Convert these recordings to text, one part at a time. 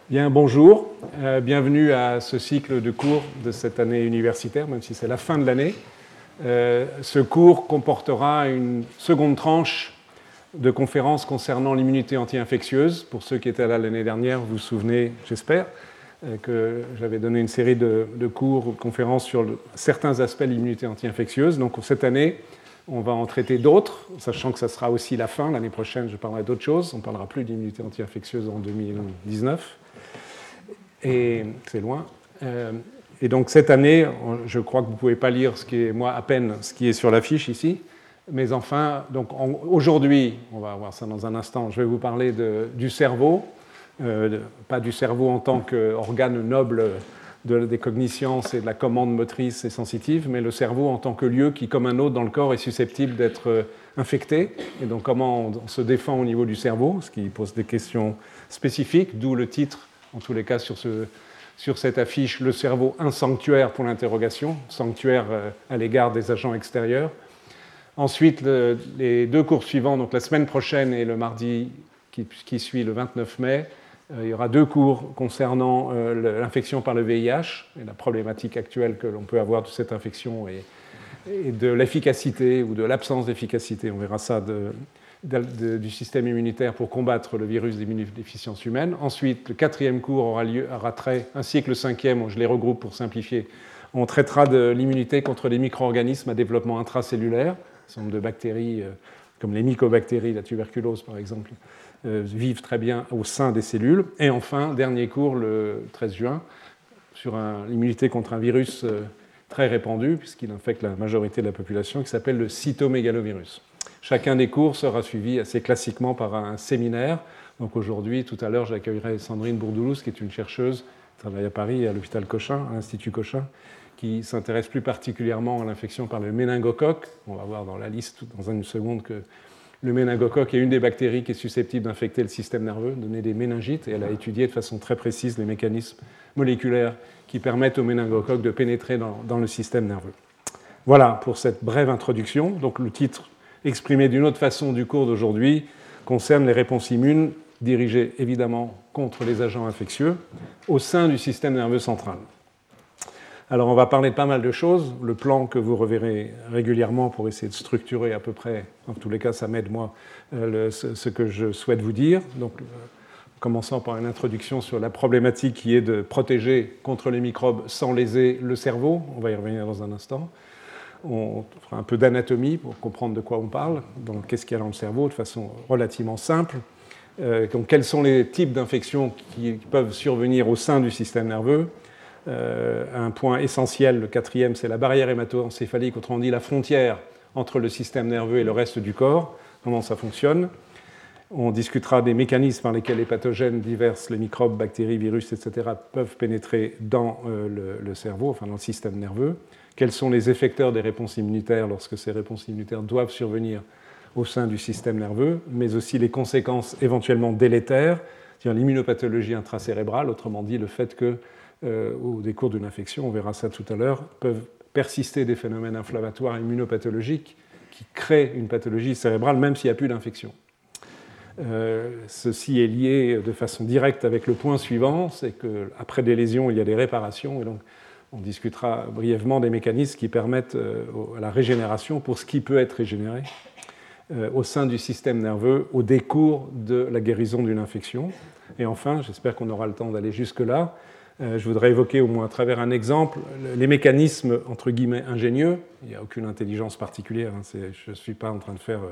Bien, bonjour, bienvenue à ce cycle de cours de cette année universitaire, même si c'est la fin de l'année. Ce cours comportera une seconde tranche de conférences concernant l'immunité anti-infectieuse. Pour ceux qui étaient là l'année dernière, vous vous souvenez, j'espère, que j'avais donné une série de cours ou de conférences sur certains aspects de l'immunité anti-infectieuse. Donc cette année, on va en traiter d'autres, sachant que ça sera aussi la fin. L'année prochaine, je parlerai d'autres choses. On ne parlera plus d'immunité anti-infectieuse en 2019. Et c'est loin. Et donc cette année, je crois que vous ne pouvez pas lire ce qui est, moi, à peine ce qui est sur l'affiche ici. Mais enfin, donc aujourd'hui, on va voir ça dans un instant, je vais vous parler du cerveau, pas du cerveau en tant qu'organe noble des cogniscences et de la commande motrice et sensitive, mais le cerveau en tant que lieu qui, comme un autre dans le corps, est susceptible d'être infecté. Et donc comment on se défend au niveau du cerveau, ce qui pose des questions spécifiques, d'où le titre, en tous les cas sur cette affiche, le cerveau, un sanctuaire pour l'interrogation, sanctuaire à l'égard des agents extérieurs. Ensuite, les deux cours suivants, donc la semaine prochaine et le mardi qui suit le 29 mai, il y aura deux cours concernant l'infection par le VIH et la problématique actuelle que l'on peut avoir de cette infection et de l'efficacité ou de l'absence d'efficacité, on verra ça, du système immunitaire pour combattre le virus d'immunodéficience humaine. Ensuite, le quatrième cours aura trait, ainsi que le cinquième, je les regroupe pour simplifier, on traitera de l'immunité contre les micro-organismes à développement intracellulaire, un certain nombre de bactéries, comme les mycobactéries, la tuberculose par exemple, vivent très bien au sein des cellules. Et enfin, dernier cours, le 13 juin, sur l'immunité contre un virus très répandu, puisqu'il infecte la majorité de la population, qui s'appelle le cytomégalovirus. Chacun des cours sera suivi assez classiquement par un séminaire. Donc aujourd'hui, tout à l'heure, j'accueillerai Sandrine Bourdoulouz, qui est une chercheuse qui travaille à Paris, à l'hôpital Cochin, à l'Institut Cochin, qui s'intéresse plus particulièrement à l'infection par le méningocoque. On va voir dans la liste dans une seconde que le méningocoque est une des bactéries qui est susceptible d'infecter le système nerveux, donner des méningites, et elle a étudié de façon très précise les mécanismes moléculaires qui permettent au méningocoque de pénétrer dans le système nerveux. Voilà pour cette brève introduction. Donc le titre exprimé d'une autre façon du cours d'aujourd'hui concerne les réponses immunes dirigées évidemment contre les agents infectieux au sein du système nerveux central. Alors on va parler de pas mal de choses, le plan que vous reverrez régulièrement pour essayer de structurer à peu près, en tous les cas ça m'aide moi, ce que je souhaite vous dire. Donc commençant par une introduction sur la problématique qui est de protéger contre les microbes sans léser le cerveau, on va y revenir dans un instant. On fera un peu d'anatomie pour comprendre de quoi on parle, donc qu'est-ce qu'il y a dans le cerveau de façon relativement simple. Donc, quels sont les types d'infections qui peuvent survenir au sein du système nerveux. Un point essentiel, le quatrième, c'est la barrière hémato-encéphalique, autrement dit la frontière entre le système nerveux et le reste du corps, comment ça fonctionne. On discutera des mécanismes par lesquels les pathogènes divers, les microbes, bactéries, virus, etc., peuvent pénétrer dans le cerveau, enfin dans le système nerveux. Quels sont les effecteurs des réponses immunitaires lorsque ces réponses immunitaires doivent survenir au sein du système nerveux, mais aussi les conséquences éventuellement délétères, c'est-à-dire l'immunopathologie intracérébrale, autrement dit le fait que, au décours d'une infection, on verra ça tout à l'heure, peuvent persister des phénomènes inflammatoires et immunopathologiques qui créent une pathologie cérébrale même s'il n'y a plus d'infection. Ceci est lié de façon directe avec le point suivant, c'est qu'après des lésions, il y a des réparations, et donc on discutera brièvement des mécanismes qui permettent à la régénération pour ce qui peut être régénéré au sein du système nerveux au décours de la guérison d'une infection. Et enfin, j'espère qu'on aura le temps d'aller jusque-là, je voudrais évoquer au moins à travers un exemple les mécanismes entre guillemets ingénieux. Il n'y a aucune intelligence particulière, je ne suis pas en train de faire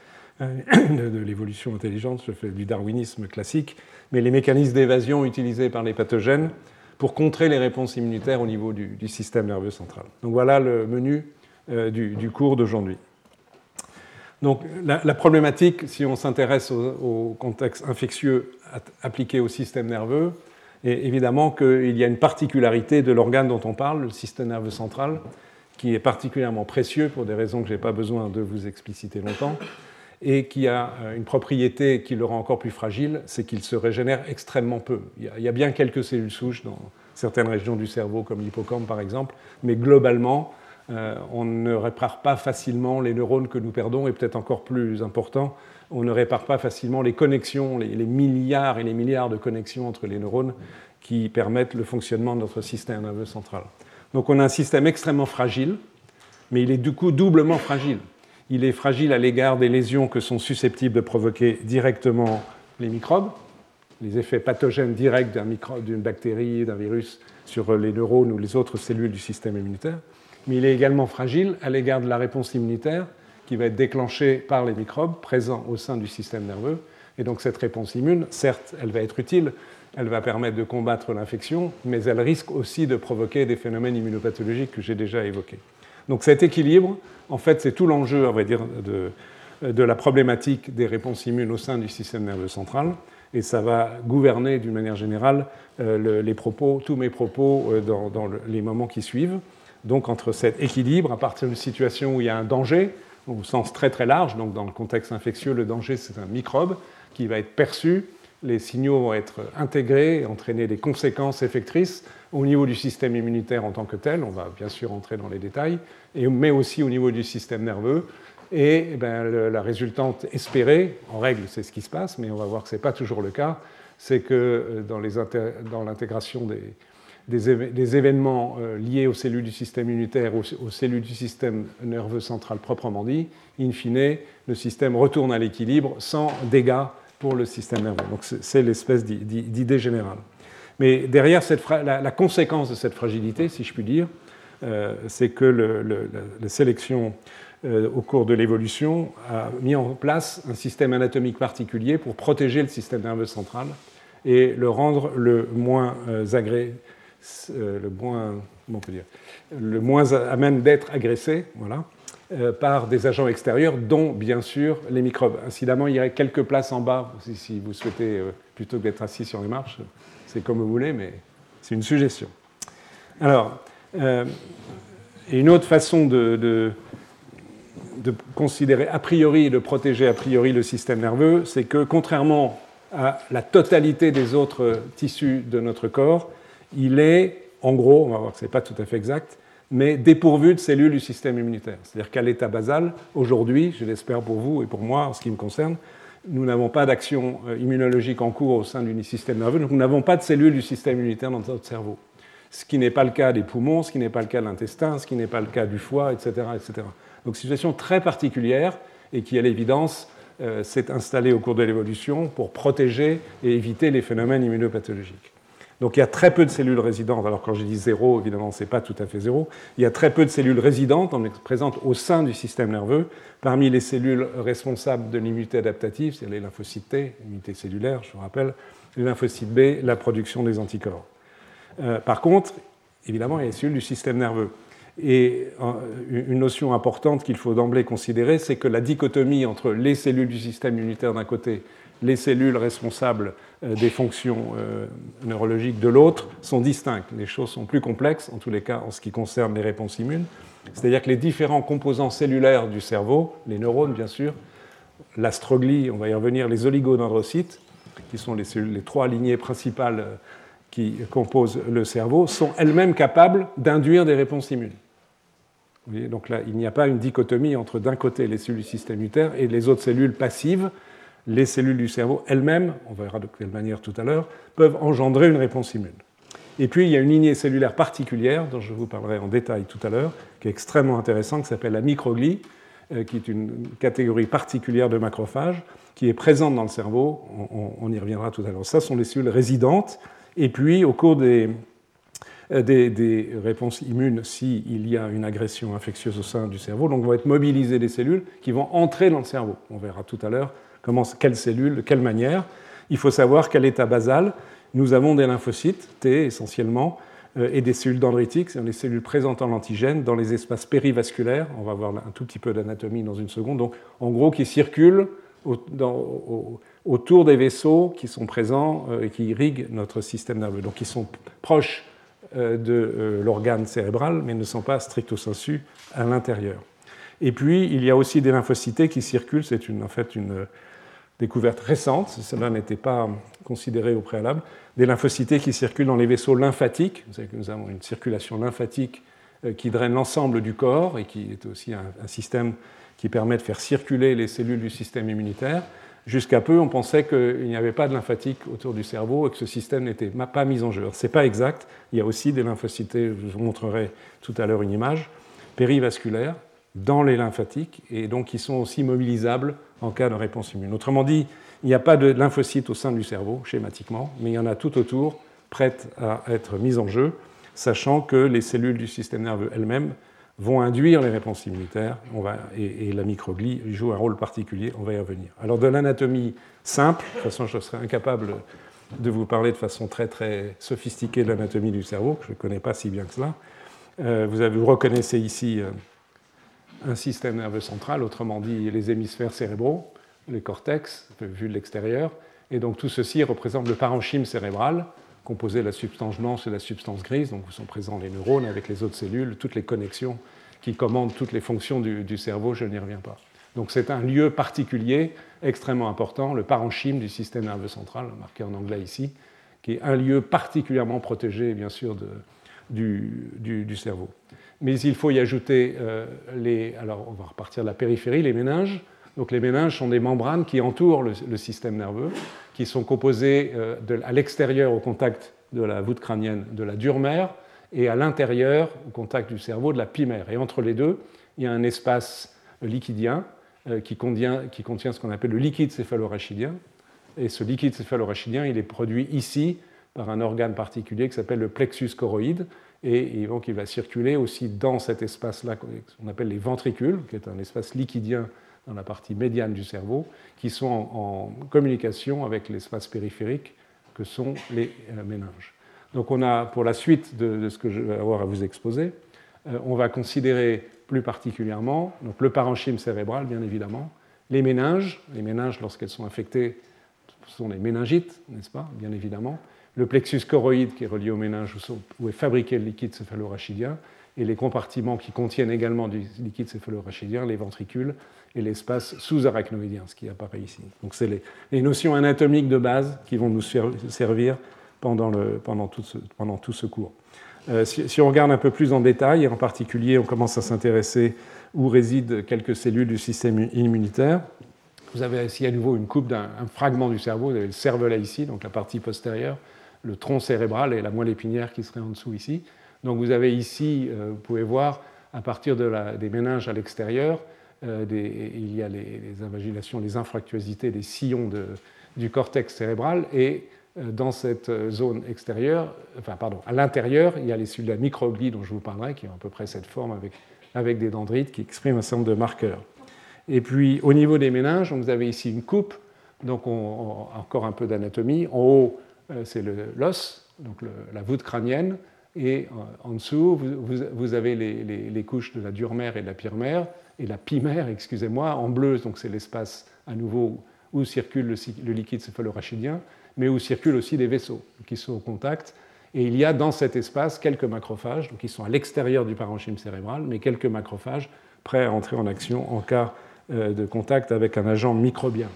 de l'évolution intelligente, je fais du darwinisme classique, mais les mécanismes d'évasion utilisés par les pathogènes pour contrer les réponses immunitaires au niveau du système nerveux central. Donc voilà le menu du cours d'aujourd'hui. Donc la problématique, si on s'intéresse au contexte infectieux appliqué au système nerveux, est évidemment qu'il y a une particularité de l'organe dont on parle, le système nerveux central, qui est particulièrement précieux pour des raisons que je n'ai pas besoin de vous expliciter longtemps, et qui a une propriété qui le rend encore plus fragile, c'est qu'il se régénère extrêmement peu. Il y a bien quelques cellules souches dans certaines régions du cerveau, comme l'hippocampe par exemple, mais globalement, On ne répare pas facilement les neurones que nous perdons, et peut-être encore plus important, on ne répare pas facilement les connexions, les milliards et les milliards de connexions entre les neurones qui permettent le fonctionnement de notre système nerveux central. Donc on a un système extrêmement fragile, mais il est du coup doublement fragile. Il est fragile à l'égard des lésions que sont susceptibles de provoquer directement les microbes, les effets pathogènes directs d'une bactérie, d'un virus sur les neurones ou les autres cellules du système immunitaire. Mais il est également fragile à l'égard de la réponse immunitaire qui va être déclenchée par les microbes présents au sein du système nerveux. Et donc cette réponse immune, certes, elle va être utile, elle va permettre de combattre l'infection, mais elle risque aussi de provoquer des phénomènes immunopathologiques que j'ai déjà évoqués. Donc cet équilibre, en fait, c'est tout l'enjeu, on va dire, de la problématique des réponses immunes au sein du système nerveux central, et ça va gouverner d'une manière générale tous mes propos dans les moments qui suivent. Donc entre cet équilibre, à partir d'une situation où il y a un danger, au sens très très large, donc dans le contexte infectieux, le danger c'est un microbe qui va être perçu, les signaux vont être intégrés et entraîner des conséquences effectrices au niveau du système immunitaire en tant que tel, on va bien sûr entrer dans les détails, mais aussi au niveau du système nerveux. Et la résultante espérée, en règle c'est ce qui se passe, mais on va voir que ce n'est pas toujours le cas, c'est que dans l'intégration des événements liés aux cellules du système immunitaire, aux cellules du système nerveux central proprement dit, in fine, le système retourne à l'équilibre sans dégâts pour le système nerveux. Donc c'est l'espèce d'idée générale. Mais derrière la conséquence de cette fragilité, si je puis dire, c'est que la sélection au cours de l'évolution a mis en place un système anatomique particulier pour protéger le système nerveux central et le rendre le moins à même d'être agressé, voilà, par des agents extérieurs, dont bien sûr les microbes. Incidemment, il y a quelques places en bas, si vous souhaitez, plutôt que d'être assis sur les marches, c'est comme vous voulez, mais c'est une suggestion. Alors, une autre façon de considérer a priori et de protéger a priori le système nerveux, c'est que contrairement à la totalité des autres tissus de notre corps, il est, en gros, on va voir que ce n'est pas tout à fait exact, mais dépourvu de cellules du système immunitaire. C'est-à-dire qu'à l'état basal, aujourd'hui, je l'espère pour vous et pour moi, en ce qui me concerne, nous n'avons pas d'action immunologique en cours au sein du système nerveux, donc nous n'avons pas de cellules du système immunitaire dans notre cerveau. Ce qui n'est pas le cas des poumons, ce qui n'est pas le cas de l'intestin, ce qui n'est pas le cas du foie, etc., etc. Donc, situation très particulière et qui, à l'évidence, s'est installée au cours de l'évolution pour protéger et éviter les phénomènes immunopathologiques. Donc il y a très peu de cellules résidentes, alors quand je dis zéro, évidemment, ce n'est pas tout à fait zéro, il y a très peu de cellules résidentes, présentes au sein du système nerveux, parmi les cellules responsables de l'immunité adaptative, c'est les lymphocytes T, l'immunité cellulaire, je vous rappelle, les lymphocytes B, la production des anticorps. Par contre, évidemment, il y a les cellules du système nerveux. Et une notion importante qu'il faut d'emblée considérer, c'est que la dichotomie entre les cellules du système immunitaire d'un côté, les cellules responsables des fonctions neurologiques de l'autre, sont distinctes. Les choses sont plus complexes, en tous les cas en ce qui concerne les réponses immunes. C'est-à-dire que les différents composants cellulaires du cerveau, les neurones bien sûr, l'astroglie, on va y revenir, les oligodendrocytes, qui sont les trois lignées principales qui composent le cerveau, sont elles-mêmes capables d'induire des réponses immunes. Vous voyez, donc là, il n'y a pas une dichotomie entre d'un côté les cellules du système immunitaire et les autres cellules passives. Les cellules du cerveau elles-mêmes, on verra de quelle manière tout à l'heure, peuvent engendrer une réponse immune. Et puis il y a une lignée cellulaire particulière, dont je vous parlerai en détail tout à l'heure, qui est extrêmement intéressante, qui s'appelle la microglie, qui est une catégorie particulière de macrophages, qui est présente dans le cerveau, on y reviendra tout à l'heure. Ça sont les cellules résidentes, et puis au cours des réponses immunes, s'il y a une agression infectieuse au sein du cerveau, donc vont être mobilisées des cellules qui vont entrer dans le cerveau. On verra tout à l'heure quelles cellules, de quelle manière. Il faut savoir qu'à l'état basal, nous avons des lymphocytes, T essentiellement, et des cellules dendritiques, c'est-à-dire les cellules présentant l'antigène dans les espaces périvasculaires. On va voir un tout petit peu d'anatomie dans une seconde. Donc, en gros, qui circulent autour des vaisseaux qui sont présents et qui irriguent notre système nerveux. Donc, ils sont proches de l'organe cérébral, mais ne sont pas stricto sensu à l'intérieur. Et puis, il y a aussi des lymphocytes qui circulent. C'est en fait une découverte récente, cela n'était pas considéré au préalable, des lymphocytes qui circulent dans les vaisseaux lymphatiques. Vous savez que nous avons une circulation lymphatique qui draine l'ensemble du corps et qui est aussi un système qui permet de faire circuler les cellules du système immunitaire. Jusqu'à peu, on pensait qu'il n'y avait pas de lymphatique autour du cerveau et que ce système n'était pas mis en jeu. Ce n'est pas exact. Il y a aussi des lymphocytes, je vous montrerai tout à l'heure une image, périvasculaires dans les lymphatiques et donc qui sont aussi mobilisables en cas de réponse immune. Autrement dit, il n'y a pas de lymphocytes au sein du cerveau, schématiquement, mais il y en a tout autour, prêtes à être mises en jeu, sachant que les cellules du système nerveux elles-mêmes vont induire les réponses immunitaires et la microglie joue un rôle particulier, on va y revenir. Alors de l'anatomie simple, de toute façon je serais incapable de vous parler de façon très très sophistiquée de l'anatomie du cerveau, que je ne connais pas si bien que cela. Vous reconnaissez ici un système nerveux central, autrement dit les hémisphères cérébraux, les cortex, vus de l'extérieur, et donc tout ceci représente le parenchyme cérébral, composé de la substance blanche et de la substance grise, donc où sont présents les neurones avec les autres cellules, toutes les connexions qui commandent toutes les fonctions du cerveau, je n'y reviens pas. Donc c'est un lieu particulier, extrêmement important, le parenchyme du système nerveux central, marqué en anglais ici, qui est un lieu particulièrement protégé, bien sûr, du cerveau. Mais il faut y ajouter alors on va repartir de la périphérie, les méninges. Donc les méninges sont des membranes qui entourent le système nerveux, qui sont composées à l'extérieur, au contact de la voûte crânienne, de la dure mère, et à l'intérieur, au contact du cerveau, de la pie-mère. Et entre les deux, il y a un espace liquidien qui contient ce qu'on appelle le liquide céphalorachidien. Et ce liquide céphalorachidien, il est produit ici par un organe particulier qui s'appelle le plexus choroïde, et donc il va circuler aussi dans cet espace-là qu'on appelle les ventricules, qui est un espace liquidien dans la partie médiane du cerveau, qui sont en communication avec l'espace périphérique que sont les méninges. Donc on a, pour la suite de ce que je vais avoir à vous exposer, on va considérer plus particulièrement donc le parenchyme cérébral, bien évidemment, les méninges lorsqu'elles sont infectées, ce sont les méningites, n'est-ce pas, bien évidemment, le plexus choroïde qui est relié aux méninges où est fabriqué le liquide céphalorachidien, et les compartiments qui contiennent également du liquide céphalorachidien, les ventricules et l'espace sous-arachnoïdien, ce qui apparaît ici. Donc c'est les notions anatomiques de base qui vont nous servir pendant tout ce cours. Si on regarde un peu plus en détail, et en particulier on commence à s'intéresser où résident quelques cellules du système immunitaire, vous avez ici à nouveau une coupe d'un fragment du cerveau, vous avez le cervelet ici, donc la partie postérieure, le tronc cérébral et la moelle épinière qui serait en dessous ici. Donc vous avez ici, vous pouvez voir, à partir des méninges à l'extérieur, il y a les invaginations, les infractuosités des sillons du cortex cérébral, et dans cette zone extérieure, à l'intérieur, il y a les cellules de la microglie dont je vous parlerai, qui ont à peu près cette forme avec des dendrites qui expriment un certain nombre de marqueurs. Et puis au niveau des méninges, vous avez ici une coupe, donc encore un peu d'anatomie. En haut, c'est l'os, donc la voûte crânienne, et en dessous, vous avez les couches de la dure mère et de la pire mère, et la pie-mère, excusez-moi, en bleu, donc c'est l'espace à nouveau où circule le liquide céphalorachidien, mais où circulent aussi des vaisseaux qui sont au contact. Et il y a dans cet espace quelques macrophages, donc ils sont à l'extérieur du parenchyme cérébral, mais quelques macrophages prêts à entrer en action en cas de contact avec un agent microbien.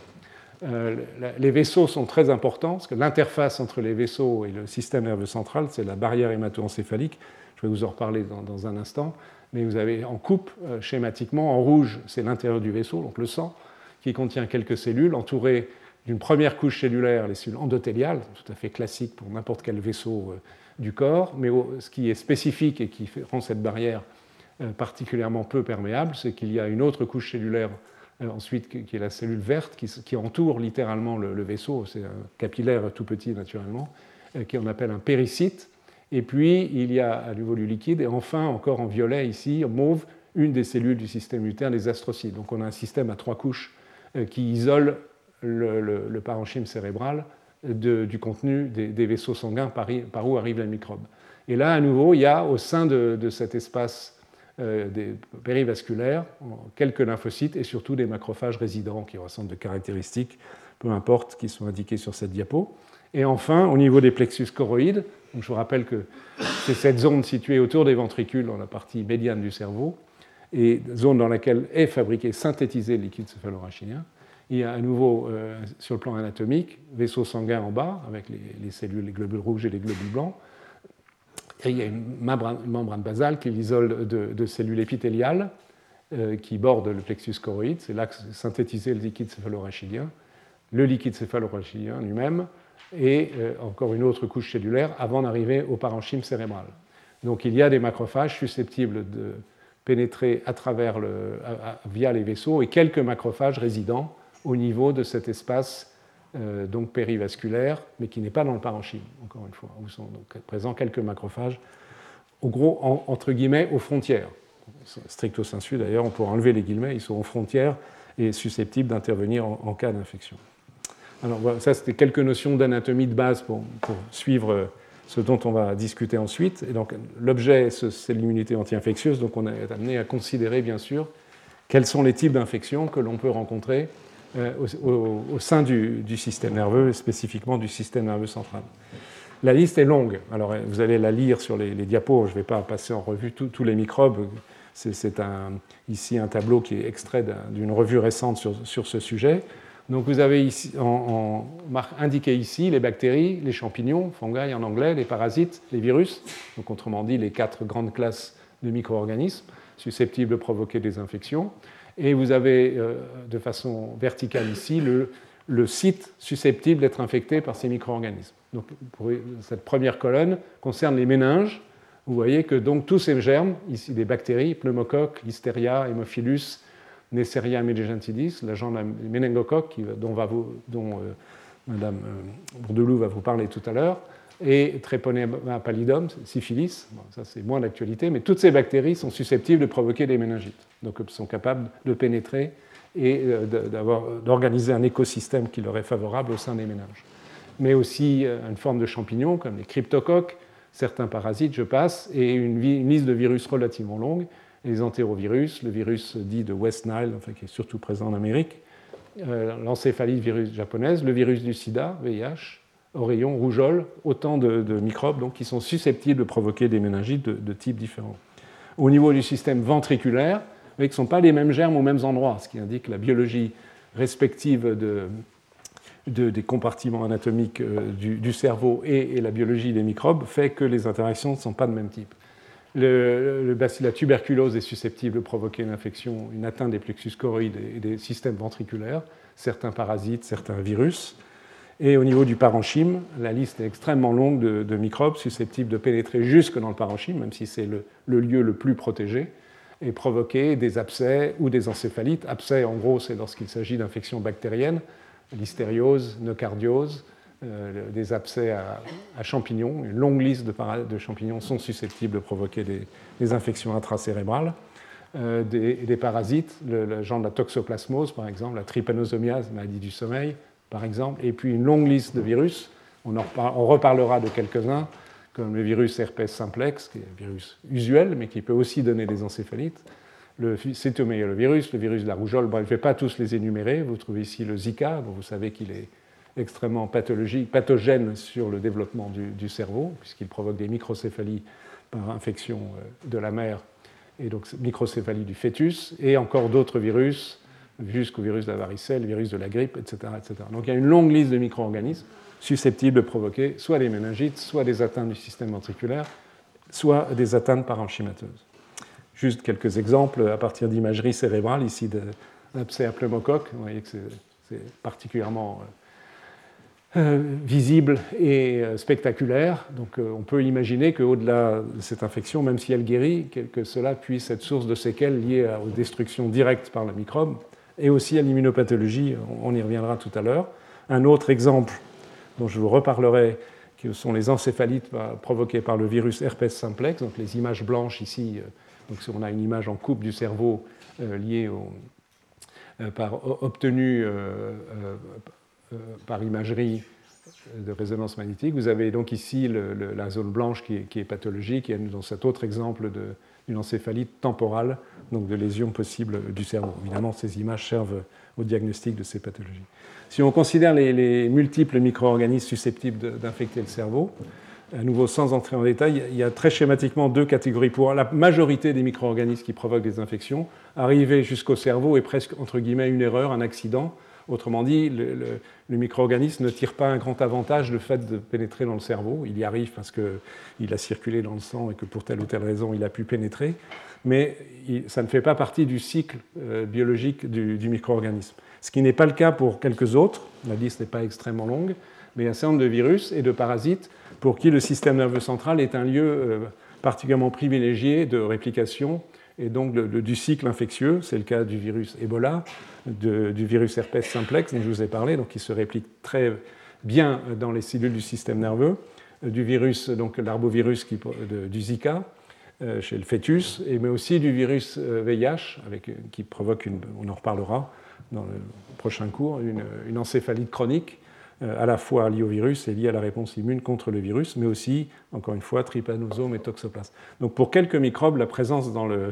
Les vaisseaux sont très importants, parce que l'interface entre les vaisseaux et le système nerveux central, c'est la barrière hémato-encéphalique. Je vais vous en reparler dans un instant. Mais vous avez en coupe, schématiquement, en rouge, c'est l'intérieur du vaisseau, donc le sang, qui contient quelques cellules entourées d'une première couche cellulaire, les cellules endothéliales, tout à fait classique pour n'importe quel vaisseau du corps. Mais ce qui est spécifique et qui rend cette barrière particulièrement peu perméable, c'est qu'il y a une autre couche cellulaire ensuite qui est la cellule verte qui entoure littéralement le vaisseau, c'est un capillaire tout petit naturellement, qu'on appelle un péricyte. Et puis il y a à nouveau du liquide, et enfin encore en violet ici, en mauve, une des cellules du système immunitaire, les astrocytes. Donc on a un système à 3 couches qui isole le parenchyme cérébral du contenu des vaisseaux sanguins par où arrive la microbe. Et là à nouveau, il y a au sein de cet espace des périvasculaires, quelques lymphocytes et surtout des macrophages résidents qui ressemblent de caractéristiques, peu importe, qui sont indiquées sur cette diapo. Et enfin, au niveau des plexus choroïdes, donc je vous rappelle que c'est cette zone située autour des ventricules dans la partie médiane du cerveau, et zone dans laquelle est fabriqué, synthétisé le liquide céphalorachidien. Il y a à nouveau, sur le plan anatomique, vaisseau sanguin en bas, avec les cellules, les globules rouges et les globules blancs, Et il y a une membrane basale qui l'isole de cellules épithéliales qui bordent le plexus choroïde. C'est là que c'est synthétisé le liquide céphalorachidien, le liquide céphalorachidien lui-même, et encore une autre couche cellulaire avant d'arriver au parenchyme cérébral. Donc il y a des macrophages susceptibles de pénétrer à travers via les vaisseaux et quelques macrophages résidents au niveau de cet espace donc périvasculaire, mais qui n'est pas dans le parenchyme, encore une fois, où sont donc présents quelques macrophages, au gros, entre guillemets, aux frontières. Stricto sensu, d'ailleurs, on pourra enlever les guillemets, ils sont aux frontières et susceptibles d'intervenir en cas d'infection. Alors voilà, ça c'était quelques notions d'anatomie de base pour suivre ce dont on va discuter ensuite. Et donc l'objet, c'est l'immunité anti-infectieuse, donc on est amené à considérer bien sûr quels sont les types d'infections que l'on peut rencontrer au sein du système nerveux, et spécifiquement du système nerveux central. La liste est longue, alors vous allez la lire sur les diapos, je ne vais pas passer en revue tous les microbes, c'est ici un tableau qui est extrait d'une revue récente sur ce sujet. Donc vous avez ici, indiqué ici les bactéries, les champignons, fungi en anglais, les parasites, les virus, donc autrement dit les 4 grandes classes de micro-organismes susceptibles de provoquer des infections. Et vous avez de façon verticale ici le site susceptible d'être infecté par ces micro-organismes. Donc cette première colonne concerne les méninges. Vous voyez que donc tous ces germes, ici des bactéries, pneumocoque, listeria, hémophilus, Neisseria medjugentidis, l'agent de la méningocoque dont Mme Bourdelou va vous parler tout à l'heure, et Treponema pallidum, syphilis, bon, ça c'est moins d'actualité, mais toutes ces bactéries sont susceptibles de provoquer des méningites, donc sont capables de pénétrer et d'organiser un écosystème qui leur est favorable au sein des méninges. Mais aussi une forme de champignons comme les cryptocoques, certains parasites, je passe, et une liste de virus relativement longue, les entérovirus, le virus dit de West Nile, enfin, qui est surtout présent en Amérique, l'encéphalite virus japonaise, le virus du sida, VIH, oreillon, rougeole, autant de microbes donc, qui sont susceptibles de provoquer des méningites de types différents. Au niveau du système ventriculaire, vous voyez que ce ne sont pas les mêmes germes aux mêmes endroits, ce qui indique la biologie respective des compartiments anatomiques du cerveau et la biologie des microbes fait que les interactions ne sont pas de même type. La tuberculose est susceptible de provoquer une infection, une atteinte des plexus choroïdes et des systèmes ventriculaires, certains parasites, certains virus. Et au niveau du parenchyme, la liste est extrêmement longue de microbes susceptibles de pénétrer jusque dans le parenchyme, même si c'est le lieu le plus protégé, et provoquer des abcès ou des encéphalites. Abcès, en gros, c'est lorsqu'il s'agit d'infections bactériennes, listériose, nocardiose, des abcès à champignons. Une longue liste de champignons sont susceptibles de provoquer des infections intracérébrales. Des parasites, le genre de la toxoplasmose, par exemple, la trypanosomiase, maladie du sommeil, par exemple, et puis une longue liste de virus. On reparlera de quelques-uns, comme le virus herpès simplex, qui est un virus usuel, mais qui peut aussi donner des encéphalites, le cytomégalovirus, le virus de la rougeole. Bon, je ne vais pas tous les énumérer. Vous trouvez ici le Zika, dont vous savez qu'il est extrêmement pathogène sur le développement du cerveau, puisqu'il provoque des microcéphalies par infection de la mère, et donc microcéphalie du fœtus, et encore d'autres virus, jusqu'au virus de la varicelle, le virus de la grippe, etc., etc. Donc il y a une longue liste de micro-organismes susceptibles de provoquer soit des méningites, soit des atteintes du système ventriculaire, soit des atteintes parenchymateuses. Juste quelques exemples à partir d'imagerie cérébrale, ici d'abcès à pneumocoque. Vous voyez que c'est particulièrement visible et spectaculaire. Donc on peut imaginer qu'au-delà de cette infection, même si elle guérit, que cela puisse être source de séquelles liées aux destructions directes par le microbe et aussi à l'immunopathologie. On y reviendra tout à l'heure. Un autre exemple dont je vous reparlerai, qui sont les encéphalites provoquées par le virus herpès simplex, donc les images blanches ici. Donc on a une image en coupe du cerveau liée obtenue par imagerie de résonance magnétique. Vous avez donc ici la zone blanche qui est pathologique, et dans cet autre exemple d'une encéphalite temporale, donc de lésions possibles du cerveau. Évidemment, ces images servent au diagnostic de ces pathologies. Si on considère les multiples micro-organismes susceptibles d'infecter le cerveau, à nouveau sans entrer en détail, il y a très schématiquement deux catégories. Pour la majorité des micro-organismes qui provoquent des infections, arriver jusqu'au cerveau est presque, entre guillemets, une erreur, un accident. Autrement dit, le micro-organisme ne tire pas un grand avantage du fait de pénétrer dans le cerveau. Il y arrive parce qu'il a circulé dans le sang et que pour telle ou telle raison, il a pu pénétrer, mais ça ne fait pas partie du cycle biologique du micro-organisme. Ce qui n'est pas le cas pour quelques autres, la liste n'est pas extrêmement longue, mais il y a un certain nombre de virus et de parasites pour qui le système nerveux central est un lieu particulièrement privilégié de réplication et donc du cycle infectieux. C'est le cas du virus Ebola, du virus herpès simplex dont je vous ai parlé, donc qui se réplique très bien dans les cellules du système nerveux, du virus, donc l'arbovirus du Zika chez le fœtus, mais aussi du virus VIH, qui provoque, on en reparlera dans le prochain cours, une encéphalite chronique, à la fois liée au virus et liée à la réponse immune contre le virus, mais aussi, encore une fois, trypanosome et toxoplasme. Donc pour quelques microbes, la présence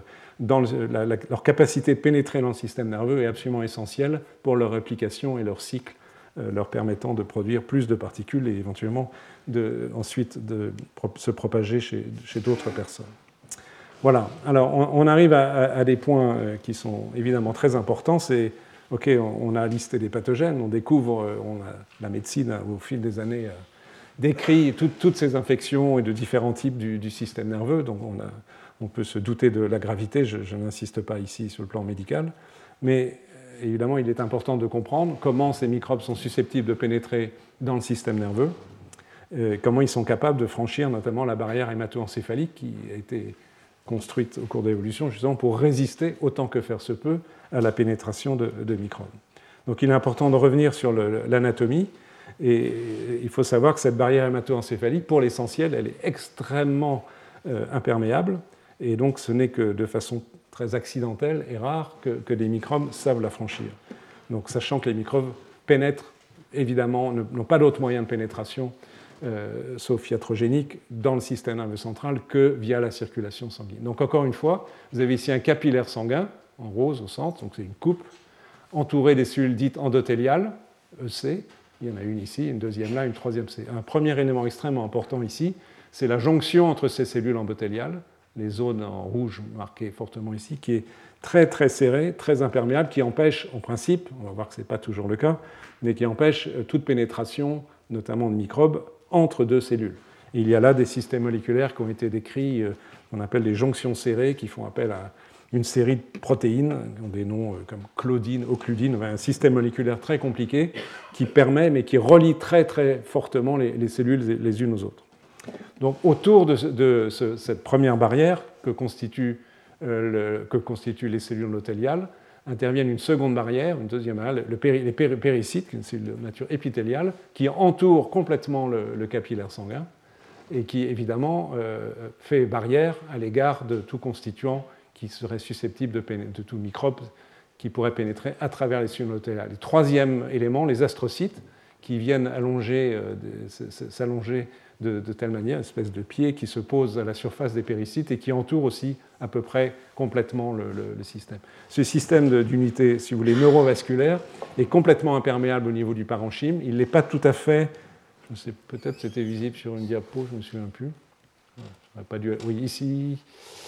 leur capacité de pénétrer dans le système nerveux est absolument essentielle pour leur réplication et leur cycle, leur permettant de produire plus de particules et éventuellement ensuite de se propager chez d'autres personnes. Voilà, alors on arrive à des points qui sont évidemment très importants. C'est OK, on a listé des pathogènes, on découvre, la médecine, au fil des années, décrit toutes ces infections et de différents types du système nerveux, donc on peut se douter de la gravité, je n'insiste pas ici sur le plan médical, mais évidemment, il est important de comprendre comment ces microbes sont susceptibles de pénétrer dans le système nerveux, comment ils sont capables de franchir notamment la barrière hémato-encéphalique qui a été construite au cours de l'évolution, justement pour résister autant que faire se peut à la pénétration de microbes. Donc il est important de revenir sur l'anatomie, et il faut savoir que cette barrière hémato-encéphalique, pour l'essentiel, elle est extrêmement imperméable, et donc ce n'est que de façon très accidentelle et rare que des microbes savent la franchir. Donc sachant que les microbes pénètrent, évidemment, n'ont pas d'autre moyen de pénétration sauf iatrogénique, dans le système nerveux central que via la circulation sanguine. Donc encore une fois, vous avez ici un capillaire sanguin, en rose au centre, donc c'est une coupe, entourée des cellules dites endothéliales, EC, il y en a une ici, une deuxième là, une troisième C. Un premier élément extrêmement important ici, c'est la jonction entre ces cellules endothéliales, les zones en rouge marquées fortement ici, qui est très très serrée, très imperméable, qui empêche, en principe, on va voir que ce n'est pas toujours le cas, mais qui empêche toute pénétration, notamment de microbes, entre deux cellules. Et il y a là des systèmes moléculaires qui ont été décrits, qu'on appelle des jonctions serrées, qui font appel à une série de protéines, qui ont des noms comme claudine, occludine, un système moléculaire très compliqué qui permet, mais qui relie très très fortement les cellules les unes aux autres. Donc autour de cette première barrière que constituent les cellules endothéliales, interviennent une seconde barrière, une deuxième barrière, les péricytes, qui est une de nature épithéliale, qui entoure complètement le capillaire sanguin et qui, évidemment, fait barrière à l'égard de tout constituant qui serait susceptible de tout microbe qui pourrait pénétrer à travers les cellules endothéliales. Le troisième élément, les astrocytes, qui viennent s'allonger de telle manière, une espèce de pied qui se pose à la surface des péricytes et qui entoure aussi à peu près complètement le système. Ce système d'unité, si vous voulez, neurovasculaire est complètement imperméable au niveau du parenchyme. Il n'est pas tout à fait, peut-être c'était visible sur une diapo, je ne me souviens plus. Oui, ici.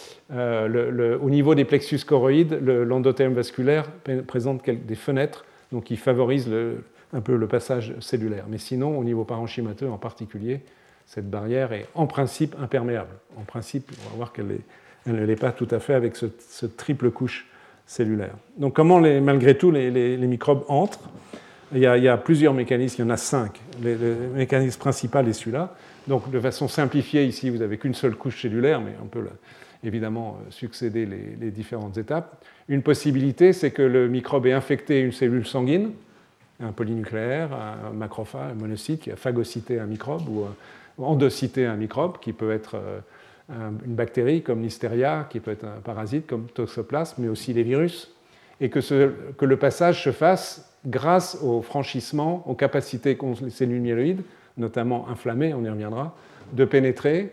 Au niveau des plexus choroïdes, l'endothélium vasculaire présente des fenêtres donc qui favorisent un peu le passage cellulaire. Mais sinon, au niveau parenchymateux en particulier, cette barrière est en principe imperméable. En principe, on va voir qu'elle ne l'est pas tout à fait avec ce triple couche cellulaire. Donc comment, malgré tout, les microbes entrent ? Il y a plusieurs mécanismes, il y en a 5. Le mécanisme principal est celui-là. Donc de façon simplifiée, ici, vous n'avez qu'une seule couche cellulaire, mais on peut évidemment succéder les différentes étapes. Une possibilité, c'est que le microbe ait infecté une cellule sanguine, un polynucléaire, un macrophage, un monocyte qui a phagocyté un microbe ou endocyté un microbe, qui peut être une bactérie comme Listeria, qui peut être un parasite comme Toxoplasme, mais aussi les virus, et que le passage se fasse grâce au franchissement, aux capacités qu'ont les cellules myéloïdes, notamment inflammées, on y reviendra, de pénétrer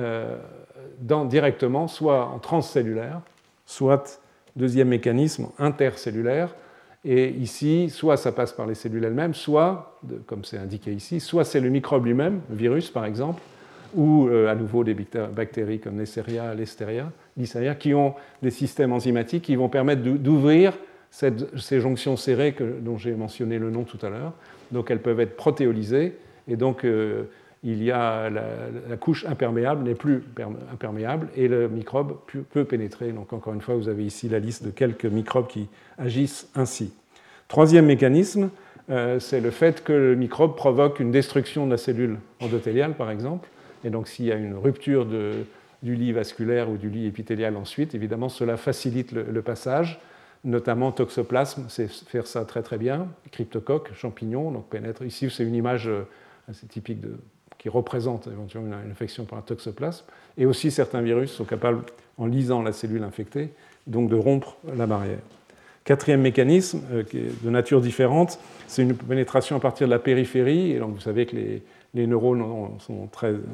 directement, soit en transcellulaire, soit, deuxième mécanisme, intercellulaire. Et ici, soit ça passe par les cellules elles-mêmes, soit, comme c'est indiqué ici, soit c'est le microbe lui-même, le virus par exemple, ou à nouveau des bactéries comme Neisseria, Listeria, qui ont des systèmes enzymatiques qui vont permettre d'ouvrir ces jonctions serrées dont j'ai mentionné le nom tout à l'heure. Donc elles peuvent être protéolysées, et donc il y a la couche imperméable n'est plus imperméable, et le microbe peut pénétrer. Donc encore une fois, vous avez ici la liste de quelques microbes qui agissent ainsi. Troisième mécanisme, c'est le fait que le microbe provoque une destruction de la cellule endothéliale, par exemple. Et donc s'il y a une rupture du lit vasculaire ou du lit épithélial ensuite, évidemment, cela facilite le passage, notamment toxoplasme, c'est faire ça très très bien, cryptocoque, champignons, donc pénètre. Ici, c'est une image assez typique qui représente éventuellement une infection par un toxoplasme. Et aussi, certains virus sont capables, en lisant la cellule infectée, donc de rompre la barrière. Quatrième mécanisme, qui est de nature différente, c'est une pénétration à partir de la périphérie. Et donc, vous savez que les neurones sont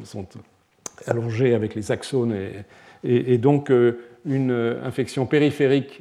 allongés avec les axones, et donc une infection périphérique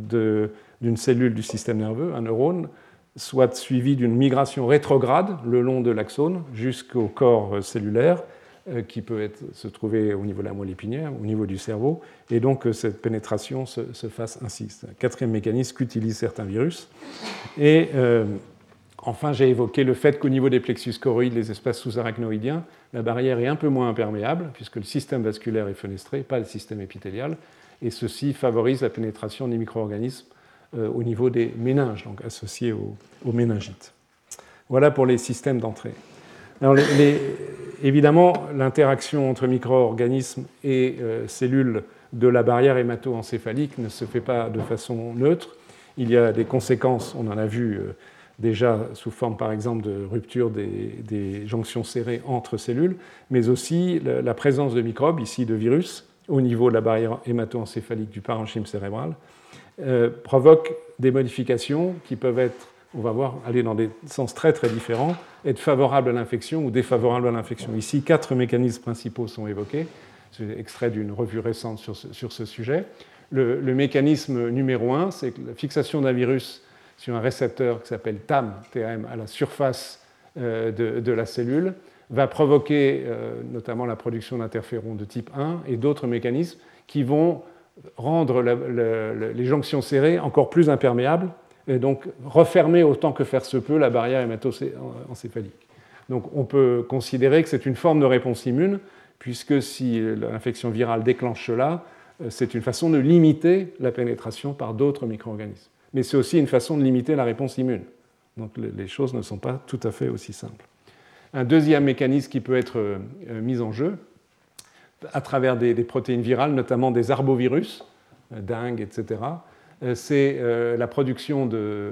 d'une cellule du système nerveux, un neurone, soit suivie d'une migration rétrograde le long de l'axone jusqu'au corps cellulaire, qui peut se trouver au niveau de la moelle épinière, au niveau du cerveau, et donc cette pénétration se fasse ainsi. C'est un quatrième mécanisme qu'utilisent certains virus. Et enfin, j'ai évoqué le fait qu'au niveau des plexus choroïdes, les espaces sous-arachnoïdiens, la barrière est un peu moins imperméable, puisque le système vasculaire est fenestré, pas le système épithélial, et ceci favorise la pénétration des micro-organismes au niveau des méninges, donc associés aux méningites. Voilà pour les systèmes d'entrée. Alors, évidemment, l'interaction entre micro-organismes et cellules de la barrière hémato-encéphalique ne se fait pas de façon neutre. Il y a des conséquences, on en a vu déjà sous forme, par exemple, de rupture des jonctions serrées entre cellules, mais aussi la présence de microbes, ici de virus, au niveau de la barrière hémato-encéphalique du parenchyme cérébral, provoque des modifications qui peuvent être, on va voir, aller dans des sens très très différents, être favorables à l'infection ou défavorables à l'infection. Ici, 4 mécanismes principaux sont évoqués. C'est extrait d'une revue récente sur ce sujet. Le mécanisme numéro 1, c'est que la fixation d'un virus sur un récepteur qui s'appelle TAM, à la surface de la cellule, va provoquer notamment la production d'interférons de type 1 et d'autres mécanismes qui vont rendre les jonctions serrées encore plus imperméables et donc refermer autant que faire se peut la barrière hémato-encéphalique. Donc on peut considérer que c'est une forme de réponse immune, puisque si l'infection virale déclenche cela, c'est une façon de limiter la pénétration par d'autres micro-organismes. Mais c'est aussi une façon de limiter la réponse immune. Donc les choses ne sont pas tout à fait aussi simples. Un deuxième mécanisme qui peut être mis en jeu, à travers des protéines virales, notamment des arbovirus, dengue, etc., c'est la production de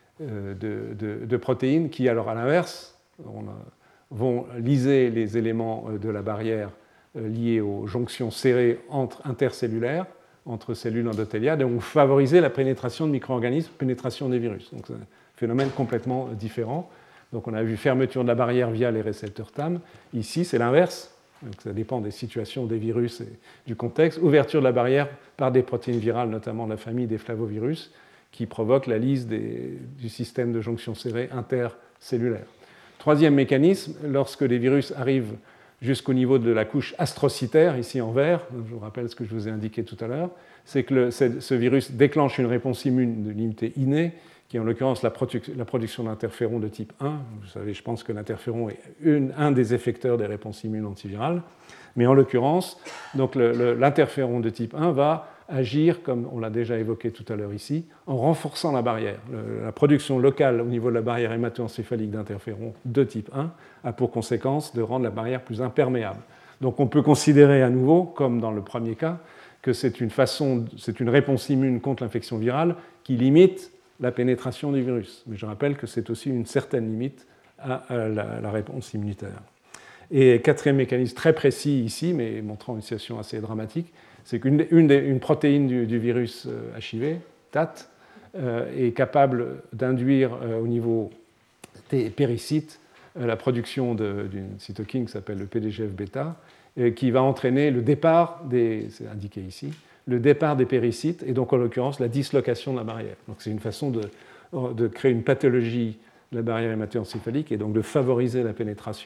protéines qui, alors à l'inverse, vont liser les éléments de la barrière liés aux jonctions serrées intercellulaires, entre cellules endothéliales, et vont favoriser la pénétration de micro-organismes, pénétration des virus. Donc c'est un phénomène complètement différent. Donc on a vu fermeture de la barrière via les récepteurs TAM. Ici, c'est l'inverse. Donc ça dépend des situations, des virus et du contexte. Ouverture de la barrière par des protéines virales, notamment la famille des flavovirus, qui provoquent la lise du système de jonction serrée intercellulaire. Troisième mécanisme, lorsque les virus arrivent jusqu'au niveau de la couche astrocytaire, ici en vert, je vous rappelle ce que je vous ai indiqué tout à l'heure, c'est que ce virus déclenche une réponse immune de l'immunité innée, qui est en l'occurrence la production d'interférons de type 1. Vous savez, je pense que l'interféron est un des effecteurs des réponses immunes antivirales. Mais en l'occurrence, donc l'interféron de type 1 va agir, comme on l'a déjà évoqué tout à l'heure ici, en renforçant la barrière. La production locale au niveau de la barrière hémato-encéphalique d'interférons de type 1 a pour conséquence de rendre la barrière plus imperméable. Donc on peut considérer à nouveau, comme dans le premier cas, que c'est une réponse immune contre l'infection virale qui limite la pénétration du virus. Mais je rappelle que c'est aussi une certaine limite à la réponse immunitaire. Et quatrième mécanisme très précis ici, mais montrant une situation assez dramatique, c'est qu'une protéine du virus HIV, TAT, est capable d'induire au niveau des péricytes la production d'une cytokine qui s'appelle le PDGF-bêta, qui va entraîner le départ c'est indiqué ici, le départ des péricytes et donc en l'occurrence la dislocation de la barrière. Donc c'est une façon de créer une pathologie de la barrière hémato-encéphalique et donc de favoriser la pénétration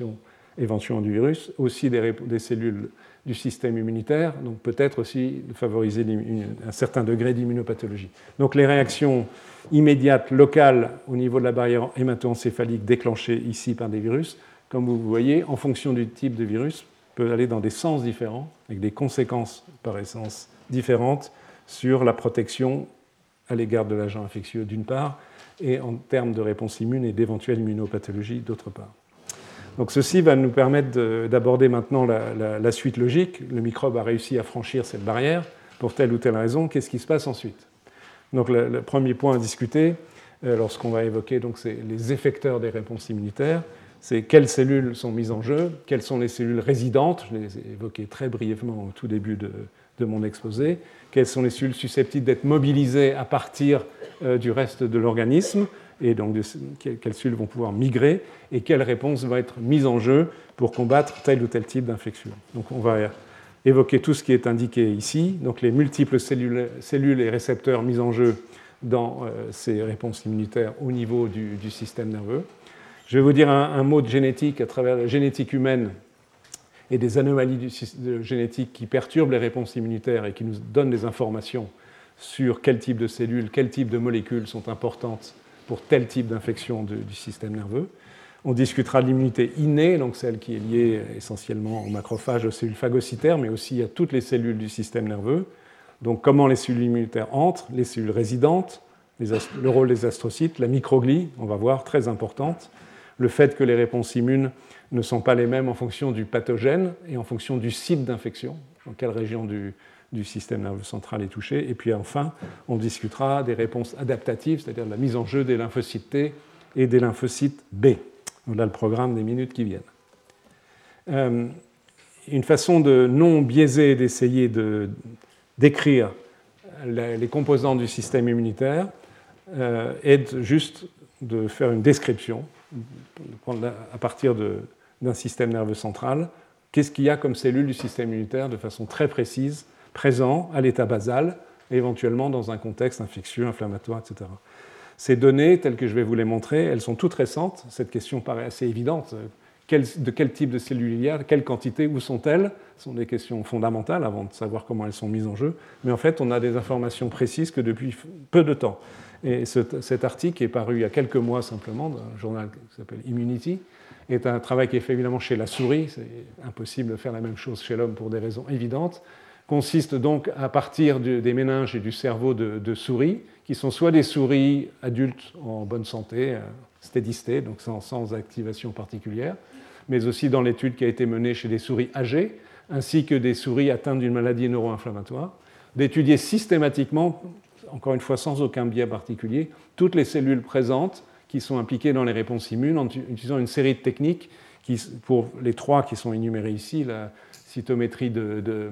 éventuellement du virus, aussi des cellules du système immunitaire, donc peut-être aussi favoriser un certain degré d'immunopathologie. Donc les réactions immédiates, locales, au niveau de la barrière hémato-encéphalique déclenchées ici par des virus, comme vous voyez, en fonction du type de virus, peuvent aller dans des sens différents, avec des conséquences par essence différentes sur la protection à l'égard de l'agent infectieux d'une part, et en termes de réponse immune et d'éventuelle immunopathologie d'autre part. Donc ceci va nous permettre d'aborder maintenant la suite logique. Le microbe a réussi à franchir cette barrière pour telle ou telle raison. Qu'est-ce qui se passe ensuite? Donc le premier point à discuter, lorsqu'on va évoquer donc, c'est les effecteurs des réponses immunitaires, c'est quelles cellules sont mises en jeu, quelles sont les cellules résidentes, je les ai évoquées très brièvement au tout début de mon exposé, quelles sont les cellules susceptibles d'être mobilisées à partir du reste de l'organisme, et donc quelles cellules vont pouvoir migrer, et quelles réponses vont être mises en jeu pour combattre tel ou tel type d'infection. Donc on va évoquer tout ce qui est indiqué ici, donc les multiples cellules et récepteurs mis en jeu dans ces réponses immunitaires au niveau du système nerveux. Je vais vous dire un mot de génétique à travers la génétique humaine et des anomalies génétiques qui perturbent les réponses immunitaires et qui nous donnent des informations sur quel type de cellules, quel type de molécules sont importantes pour tel type d'infection du système nerveux. On discutera de l'immunité innée, donc celle qui est liée essentiellement aux macrophages, aux cellules phagocytaires, mais aussi à toutes les cellules du système nerveux. Donc comment les cellules immunitaires entrent, les cellules résidentes, le rôle des astrocytes, la microglie, on va voir, très importante. Le fait que les réponses immunes ne sont pas les mêmes en fonction du pathogène et en fonction du site d'infection, dans quelle région du système nerveux central est touché. Et puis enfin, on discutera des réponses adaptatives, c'est-à-dire de la mise en jeu des lymphocytes T et des lymphocytes B. Voilà le programme des minutes qui viennent. Une façon de non biaisée d'essayer de décrire les composants du système immunitaire est juste de faire une description à partir d'un système nerveux central. Qu'est-ce qu'il y a comme cellules du système immunitaire de façon très précise, présent à l'état basal, et éventuellement dans un contexte infectieux, inflammatoire, etc. Ces données, telles que je vais vous les montrer, elles sont toutes récentes. Cette question paraît assez évidente. De quel type de cellules il y a, quelle quantité, où sont-elles? Ce sont des questions fondamentales avant de savoir comment elles sont mises en jeu. Mais en fait, on a des informations précises que depuis peu de temps. Et cet article est paru il y a quelques mois simplement dans un journal qui s'appelle Immunity, est un travail qui est fait évidemment chez la souris. C'est impossible de faire la même chose chez l'homme pour des raisons évidentes. Consiste donc à partir des méninges et du cerveau de souris, qui sont soit des souris adultes en bonne santé, steady state, donc sans activation particulière, mais aussi dans l'étude qui a été menée chez des souris âgées, ainsi que des souris atteintes d'une maladie neuro-inflammatoire, d'étudier systématiquement, encore une fois sans aucun biais particulier, toutes les cellules présentes qui sont impliquées dans les réponses immunes en utilisant une série de techniques pour les trois qui sont énumérées ici, la cytométrie de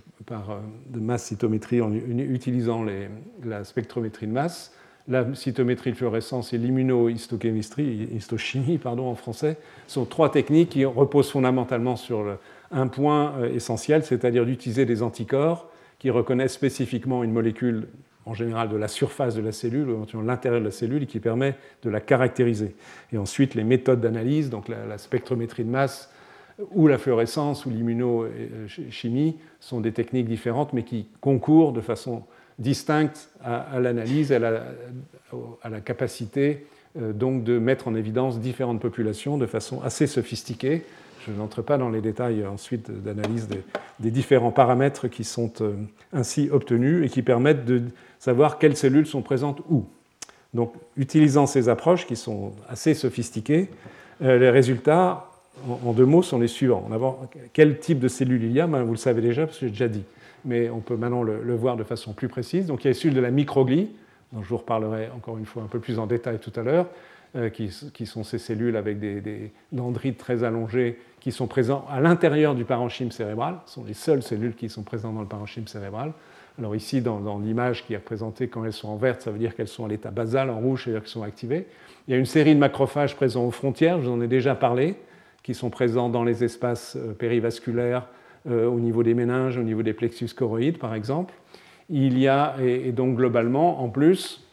masse cytométrie en utilisant la spectrométrie de masse, la cytométrie de fluorescence et l'immunohistochimie, en français, sont trois techniques qui reposent fondamentalement sur un point essentiel, c'est-à-dire d'utiliser des anticorps qui reconnaissent spécifiquement une molécule, en général de la surface de la cellule, ou éventuellement de l'intérieur de la cellule, et qui permet de la caractériser. Et ensuite, les méthodes d'analyse, donc la spectrométrie de masse, ou la fluorescence, ou l'immunochimie, sont des techniques différentes, mais qui concourent de façon distincte à l'analyse, à la capacité donc de mettre en évidence différentes populations de façon assez sophistiquée. Je n'entre pas dans les détails ensuite d'analyse des différents paramètres qui sont ainsi obtenus et qui permettent de savoir quelles cellules sont présentes où. Donc, utilisant ces approches qui sont assez sophistiquées, les résultats, en deux mots, sont les suivants. D'abord, quel type de cellules il y a, vous le savez déjà, parce que j'ai déjà dit, mais on peut maintenant le voir de façon plus précise. Donc, il y a les cellules de la microglie, dont je vous reparlerai encore une fois un peu plus en détail tout à l'heure, qui sont ces cellules avec des dendrites très allongés qui sont présents à l'intérieur du parenchyme cérébral. Ce sont les seules cellules qui sont présentes dans le parenchyme cérébral. Alors ici, dans l'image qui est représentée, quand elles sont en vert, ça veut dire qu'elles sont à l'état basal, en rouge, c'est-à-dire qu'elles sont activées. Il y a une série de macrophages présents aux frontières, je vous en ai déjà parlé, qui sont présents dans les espaces périvasculaires, au niveau des méninges, au niveau des plexus choroïdes, par exemple. Il y a, et donc globalement, en plus,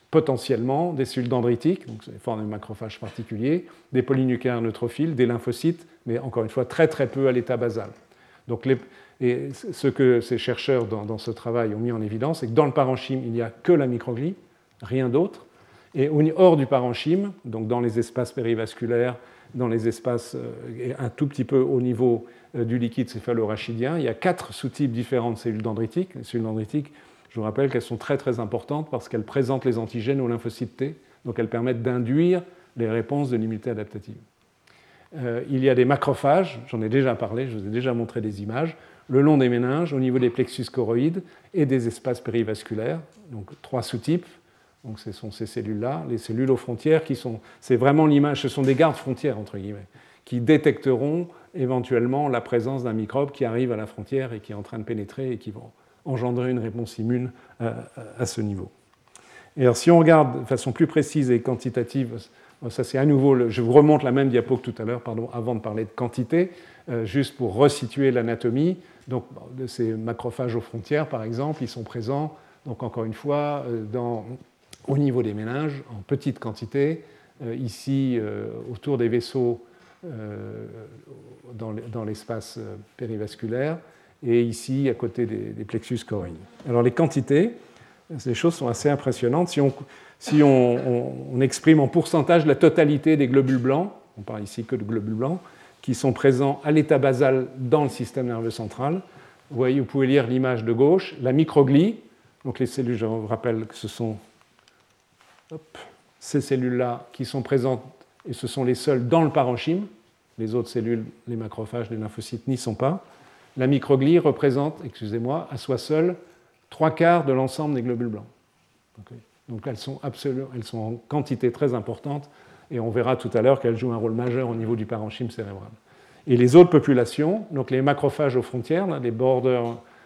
potentiellement des cellules dendritiques, donc c'est des formes de macrophages particuliers, des polynucléaires neutrophiles, des lymphocytes, mais encore une fois très très peu à l'état basal. Donc et ce que ces chercheurs dans ce travail ont mis en évidence, c'est que dans le parenchyme, il n'y a que la microglie, rien d'autre, et hors du parenchyme, donc dans les espaces périvasculaires, dans les espaces un tout petit peu au niveau du liquide céphalorachidien, il y a 4 sous-types différents de cellules dendritiques. Les cellules dendritiques, je vous rappelle qu'elles sont très très importantes parce qu'elles présentent les antigènes aux lymphocytes T, donc elles permettent d'induire les réponses de l'immunité adaptative. Il y a des macrophages, j'en ai déjà parlé, je vous ai déjà montré des images, le long des méninges, au niveau des plexus choroïdes et des espaces périvasculaires, donc 3 sous-types. Donc ce sont ces cellules-là, les cellules aux frontières c'est vraiment l'image, ce sont des gardes frontières entre guillemets, qui détecteront éventuellement la présence d'un microbe qui arrive à la frontière et qui est en train de pénétrer et qui vont engendrer une réponse immune à ce niveau. Et alors si on regarde de façon plus précise et quantitative, ça c'est à nouveau, je vous remonte la même diapo que tout à l'heure, pardon, avant de parler de quantité, juste pour resituer l'anatomie. Donc de ces macrophages aux frontières par exemple, ils sont présents, donc encore une fois, au niveau des méninges, en petite quantité, ici autour des vaisseaux dans l'espace périvasculaire, et ici à côté des plexus choroïdes. Alors les quantités, ces choses sont assez impressionnantes. Si on exprime en pourcentage la totalité des globules blancs, on parle ici que de globules blancs, qui sont présents à l'état basal dans le système nerveux central, vous pouvez lire l'image de gauche, la microglie, donc les cellules, je vous rappelle que ce sont ces cellules-là qui sont présentes, et ce sont les seules dans le parenchyme. Les autres cellules, les macrophages, les lymphocytes n'y sont pas. La microglie représente, à soi seule, 3/4 de l'ensemble des globules blancs. Donc elles sont en quantité très importante, et on verra tout à l'heure qu'elles jouent un rôle majeur au niveau du parenchyme cérébral. Et les autres populations, donc les macrophages aux frontières, là, les border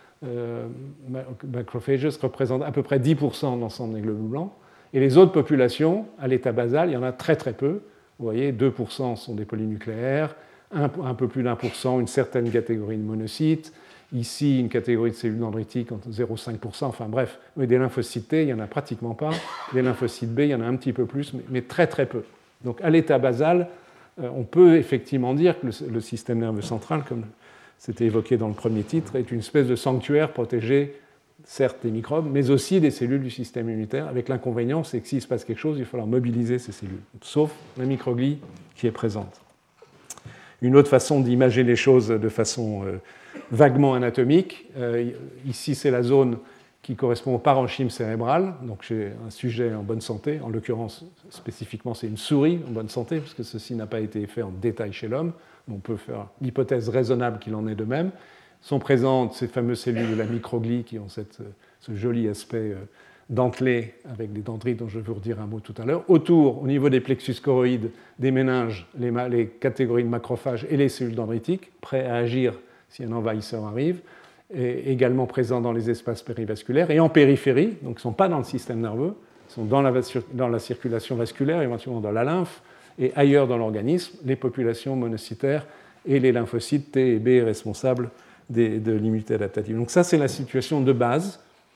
macrophages, représentent à peu près 10% de l'ensemble des globules blancs. Et les autres populations, à l'état basal, il y en a très très peu. Vous voyez, 2% sont des polynucléaires, un peu plus d'1%, une certaine catégorie de monocytes. Ici, une catégorie de cellules dendritiques entre 0,5%, enfin bref. Mais des lymphocytes T, il n'y en a pratiquement pas. Des lymphocytes B, il y en a un petit peu plus, mais très très peu. Donc à l'état basal, on peut effectivement dire que le système nerveux central, comme c'était évoqué dans le premier titre, est une espèce de sanctuaire protégé, certes des microbes, mais aussi des cellules du système immunitaire, avec l'inconvénient, c'est que s'il se passe quelque chose, il va falloir mobiliser ces cellules, sauf la microglie qui est présente. Une autre façon d'imager les choses de façon vaguement anatomique, ici c'est la zone qui correspond au parenchyme cérébral, donc j'ai un sujet en bonne santé, en l'occurrence spécifiquement c'est une souris en bonne santé, puisque ceci n'a pas été fait en détail chez l'homme, on peut faire l'hypothèse raisonnable qu'il en est de même. Sont présentes ces fameuses cellules de la microglie qui ont ce joli aspect dentelé avec des dendrites dont je vais vous redire un mot tout à l'heure. Autour, au niveau des plexus choroïdes, des méninges, les catégories de macrophages et les cellules dendritiques, prêts à agir si un envahisseur arrive, et également présents dans les espaces périvasculaires. Et en périphérie, donc ils ne sont pas dans le système nerveux, ils sont dans la circulation vasculaire, éventuellement dans la lymphe, et ailleurs dans l'organisme, les populations monocytaires et les lymphocytes T et B responsables de l'immunité adaptative. Donc ça, c'est la situation de base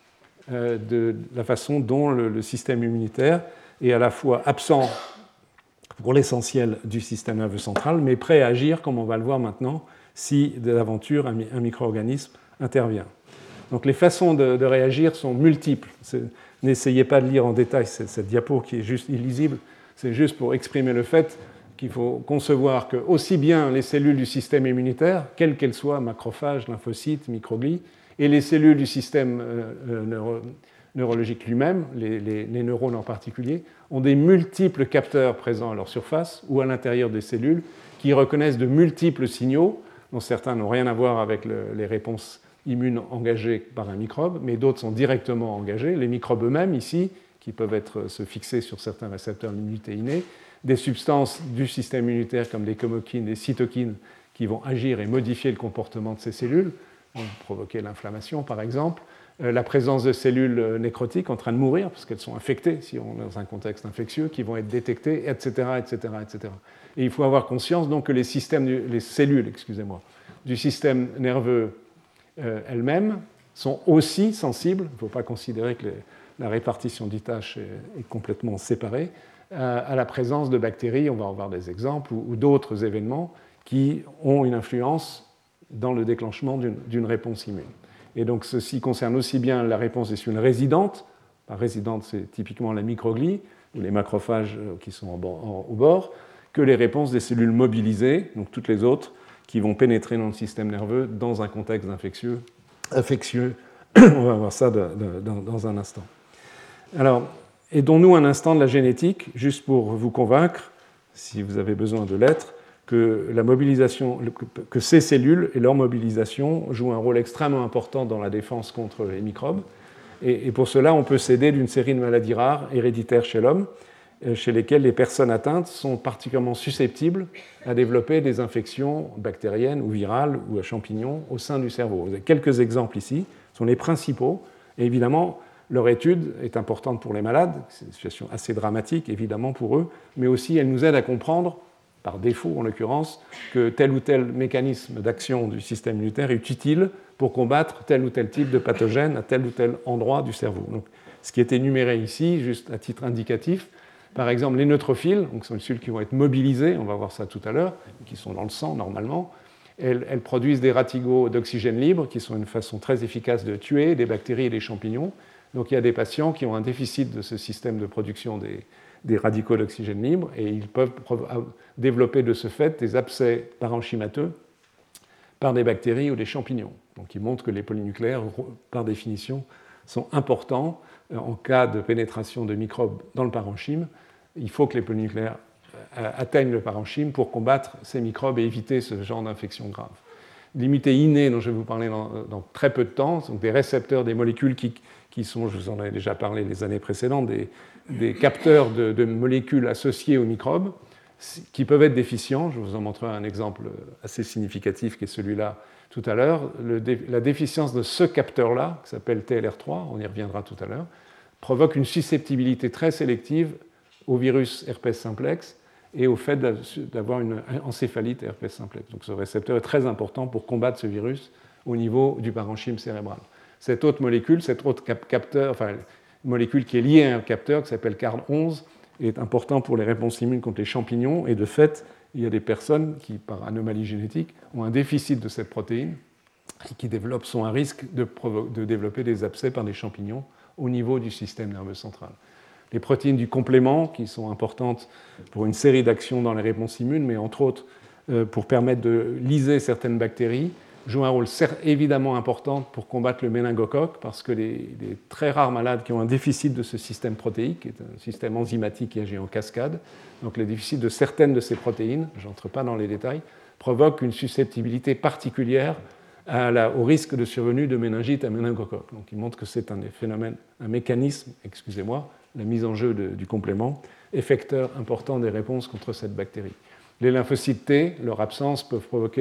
de la façon dont le système immunitaire est à la fois absent pour l'essentiel du système nerveux central, mais prêt à agir, comme on va le voir maintenant, si de l'aventure un micro-organisme intervient. Donc les façons de réagir sont multiples. N'essayez pas de lire en détail cette diapo qui est juste illisible, c'est juste pour exprimer le fait qu'il faut concevoir que aussi bien les cellules du système immunitaire, quelles qu'elles soient, macrophages, lymphocytes, microglies, et les cellules du système neurologique lui-même, les neurones en particulier, ont des multiples capteurs présents à leur surface ou à l'intérieur des cellules qui reconnaissent de multiples signaux, dont certains n'ont rien à voir avec les réponses immunes engagées par un microbe, mais d'autres sont directement engagés. Les microbes eux-mêmes, ici, qui peuvent se fixer sur certains récepteurs d'immunité innée, des substances du système immunitaire comme des chemokines, des cytokines qui vont agir et modifier le comportement de ces cellules, provoquer l'inflammation par exemple, la présence de cellules nécrotiques en train de mourir parce qu'elles sont infectées si on est dans un contexte infectieux, qui vont être détectées, etc. etc., etc. Et il faut avoir conscience donc que les cellules du système nerveux elles-mêmes sont aussi sensibles. Il ne faut pas considérer que la répartition des tâches est complètement séparée, à la présence de bactéries, on va en voir des exemples, ou d'autres événements qui ont une influence dans le déclenchement d'une réponse immune. Et donc ceci concerne aussi bien la réponse des cellules résidentes, par résidente c'est typiquement la microglie, ou les macrophages qui sont au bord, que les réponses des cellules mobilisées, donc toutes les autres, qui vont pénétrer dans le système nerveux dans un contexte infectieux. On va voir ça dans un instant. Alors, aidons-nous un instant de la génétique, juste pour vous convaincre, si vous avez besoin de l'être, que ces cellules et leur mobilisation jouent un rôle extrêmement important dans la défense contre les microbes. Et pour cela, on peut s'aider d'une série de maladies rares, héréditaires chez l'homme, chez lesquelles les personnes atteintes sont particulièrement susceptibles à développer des infections bactériennes ou virales ou à champignons au sein du cerveau. Vous avez quelques exemples ici, ce sont les principaux. Et évidemment, leur étude est importante pour les malades, c'est une situation assez dramatique évidemment pour eux, mais aussi elle nous aide à comprendre, par défaut en l'occurrence, que tel ou tel mécanisme d'action du système immunitaire est utile pour combattre tel ou tel type de pathogène à tel ou tel endroit du cerveau. Donc, ce qui est énuméré ici, juste à titre indicatif, par exemple, les neutrophiles, donc ce sont les cellules qui vont être mobilisées, on va voir ça tout à l'heure, qui sont dans le sang normalement, elles produisent des radicaux d'oxygène libre, qui sont une façon très efficace de tuer des bactéries et des champignons. Donc il y a des patients qui ont un déficit de ce système de production des radicaux d'oxygène libre, et ils peuvent développer de ce fait des abcès parenchymateux par des bactéries ou des champignons. Donc ils montrent que les polynucléaires, par définition, sont importants en cas de pénétration de microbes dans le parenchyme. Il faut que les polynucléaires atteignent le parenchyme pour combattre ces microbes et éviter ce genre d'infection grave. L'immunité innée dont je vais vous parler dans très peu de temps, donc des récepteurs, des molécules qui sont, je vous en avais déjà parlé les années précédentes, des capteurs de molécules associées aux microbes qui peuvent être déficients. Je vous en montrerai un exemple assez significatif qui est celui-là tout à l'heure. La déficience de ce capteur-là, qui s'appelle TLR3, on y reviendra tout à l'heure, provoque une susceptibilité très sélective au virus herpès simplex et au fait d'avoir une encéphalite herpès simplex. Donc ce récepteur est très important pour combattre ce virus au niveau du parenchyme cérébral. Cette autre molécule, cet autre capteur, enfin, molécule qui est liée à un capteur qui s'appelle CARD11, est important pour les réponses immunes contre les champignons. Et de fait, il y a des personnes qui, par anomalie génétique, ont un déficit de cette protéine et qui sont à risque de développer des abcès par des champignons au niveau du système nerveux central. Les protéines du complément, qui sont importantes pour une série d'actions dans les réponses immunes, mais entre autres pour permettre de lyser certaines bactéries, jouent un rôle évidemment important pour combattre le méningocoque, parce que les très rares malades qui ont un déficit de ce système protéique, qui est un système enzymatique qui agit en cascade, donc le déficit de certaines de ces protéines, je n'entre pas dans les détails, provoque une susceptibilité particulière au risque de survenue de méningite à méningocoque. Donc il montre que c'est un phénomène, un mécanisme, la mise en jeu du complément, effecteur important des réponses contre cette bactérie. Les lymphocytes T, leur absence peuvent provoquer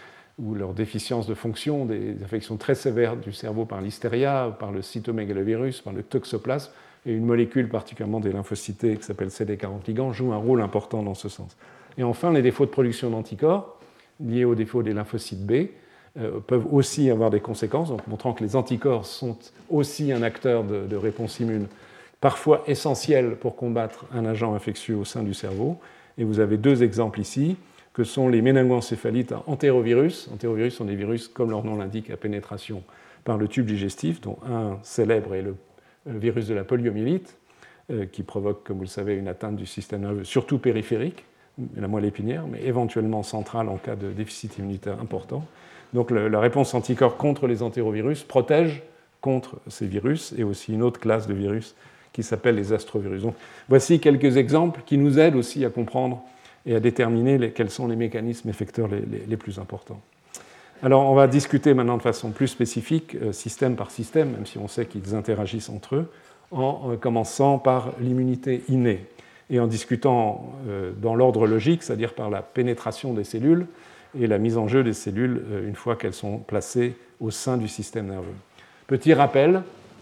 ou leur déficience de fonction, des affections très sévères du cerveau par l'hystéria, par le cytomégalovirus, par le toxoplasme, et une molécule particulièrement des lymphocytes T qui s'appelle CD40 ligand joue un rôle important dans ce sens. Et enfin, les défauts de production d'anticorps liés aux défauts des lymphocytes B peuvent aussi avoir des conséquences, donc montrant que les anticorps sont aussi un acteur de réponse immune, parfois essentiel pour combattre un agent infectieux au sein du cerveau. Et vous avez deux exemples ici, que sont les méningoencéphalites à entérovirus. Entérovirus sont des virus, comme leur nom l'indique, à pénétration par le tube digestif, dont un célèbre est le virus de la poliomyélite, qui provoque, comme vous le savez, une atteinte du système nerveux, surtout périphérique, la moelle épinière, mais éventuellement centrale en cas de déficit immunitaire important. Donc la réponse anticorps contre les entérovirus protège contre ces virus, et aussi une autre classe de virus qui s'appelle les astrovirus. Donc, voici quelques exemples qui nous aident aussi à comprendre et à déterminer quels sont les mécanismes effecteurs les plus importants. Alors, on va discuter maintenant de façon plus spécifique, système par système, même si on sait qu'ils interagissent entre eux, en commençant par l'immunité innée, et en discutant dans l'ordre logique, c'est-à-dire par la pénétration des cellules et la mise en jeu des cellules une fois qu'elles sont placées au sein du système nerveux. Petit rappel,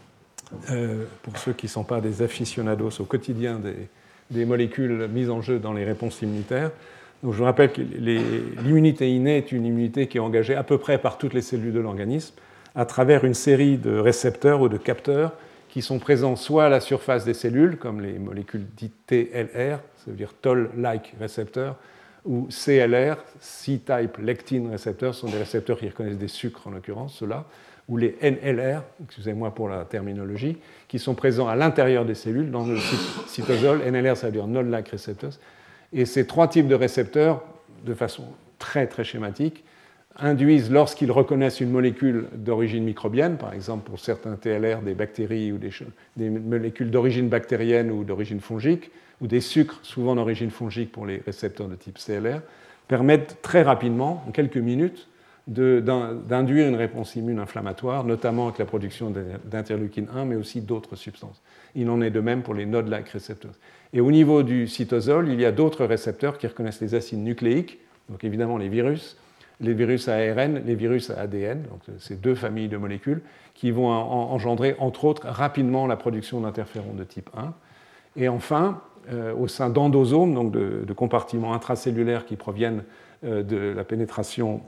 pour ceux qui ne sont pas des aficionados au quotidien des molécules mises en jeu dans les réponses immunitaires. Donc, je vous rappelle que l'immunité innée est une immunité qui est engagée à peu près par toutes les cellules de l'organisme à travers une série de récepteurs ou de capteurs qui sont présents soit à la surface des cellules, comme les molécules dites TLR, ça veut dire Toll-like recepteurs, ou CLR, C-type lectin recepteurs, sont des récepteurs qui reconnaissent des sucres en l'occurrence, ceux-là, ou les NLR, excusez-moi pour la terminologie, qui sont présents à l'intérieur des cellules, dans le cytosol. NLR, ça veut dire Node-like receptors. Et ces trois types de récepteurs, de façon très très schématique, induisent, lorsqu'ils reconnaissent une molécule d'origine microbienne, par exemple pour certains TLR, des bactéries ou des molécules d'origine bactérienne ou d'origine fongique, ou des sucres, souvent d'origine fongique pour les récepteurs de type CLR, permettent très rapidement, en quelques minutes, d'induire une réponse immune inflammatoire, notamment avec la production d'interleukine 1, mais aussi d'autres substances. Il en est de même pour les node-like récepteurs. Et au niveau du cytosol, il y a d'autres récepteurs qui reconnaissent les acides nucléiques, donc évidemment les virus à ARN, les virus à ADN, donc ces deux familles de molécules, qui vont engendrer, entre autres, rapidement la production d'interférons de type 1. Et enfin, au sein d'endosomes, donc de compartiments intracellulaires qui proviennent de la pénétration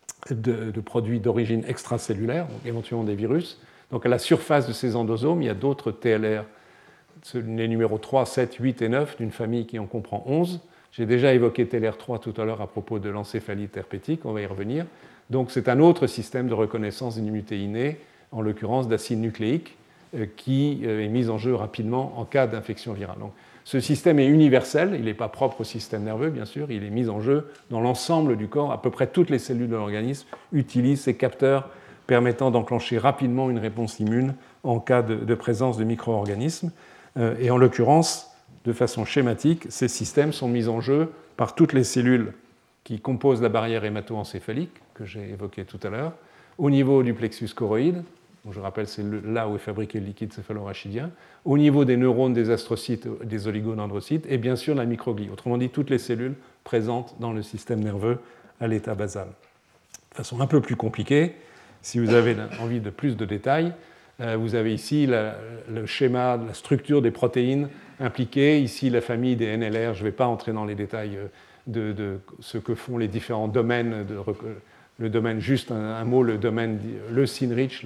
de produits d'origine extracellulaire, donc éventuellement des virus. Donc à la surface de ces endosomes, il y a d'autres TLR, les numéros 3, 7, 8 et 9, d'une famille qui en comprend 11. J'ai déjà évoqué TLR3 tout à l'heure à propos de l'encéphalite herpétique, on va y revenir. Donc c'est un autre système de reconnaissance d'une immunité innée, en l'occurrence d'acide nucléique, qui est mis en jeu rapidement en cas d'infection virale. Donc, ce système est universel, il n'est pas propre au système nerveux, bien sûr, il est mis en jeu dans l'ensemble du corps. À peu près toutes les cellules de l'organisme utilisent ces capteurs permettant d'enclencher rapidement une réponse immune en cas de présence de micro-organismes. Et en l'occurrence, de façon schématique, ces systèmes sont mis en jeu par toutes les cellules qui composent la barrière hémato-encéphalique, que j'ai évoquée tout à l'heure, au niveau du plexus choroïde, je rappelle, c'est là où est fabriqué le liquide céphalorachidien, au niveau des neurones, des astrocytes, des oligodendrocytes, et bien sûr la microglie. Autrement dit, toutes les cellules présentes dans le système nerveux à l'état basal. De façon un peu plus compliquée, si vous avez envie de plus de détails, vous avez ici le schéma, la structure des protéines impliquées, ici la famille des NLR. Je ne vais pas entrer dans les détails de ce que font les différents domaines le domaine, juste un mot, le domaine leucine-rich,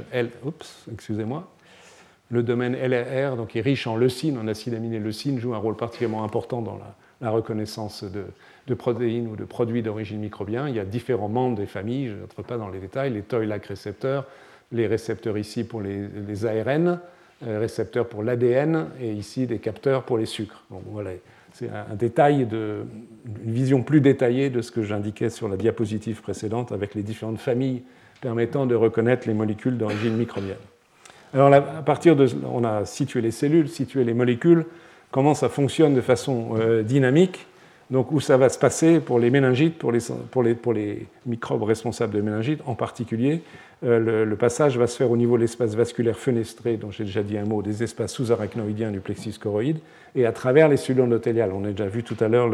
le domaine LRR, donc est riche en leucine, en acide aminé leucine, joue un rôle particulièrement important dans la reconnaissance de protéines ou de produits d'origine microbien. Il y a différents membres des familles, je n'entre pas dans les détails, les Toll-like récepteurs, les récepteurs ici pour les ARN, récepteurs pour l'ADN, et ici des capteurs pour les sucres. Donc voilà. C'est un détail, une vision plus détaillée de ce que j'indiquais sur la diapositive précédente avec les différentes familles permettant de reconnaître les molécules d'origine microbienne. Alors à partir de... On a situé les cellules, situé les molécules, comment ça fonctionne de façon dynamique, donc où ça va se passer pour les méningites, pour les microbes responsables de méningite en particulier. Le passage va se faire au niveau de l'espace vasculaire fenestré, dont j'ai déjà dit un mot, des espaces sous-arachnoïdiens du plexus choroïde, et à travers les cellules endothéliales. On a déjà vu tout à l'heure,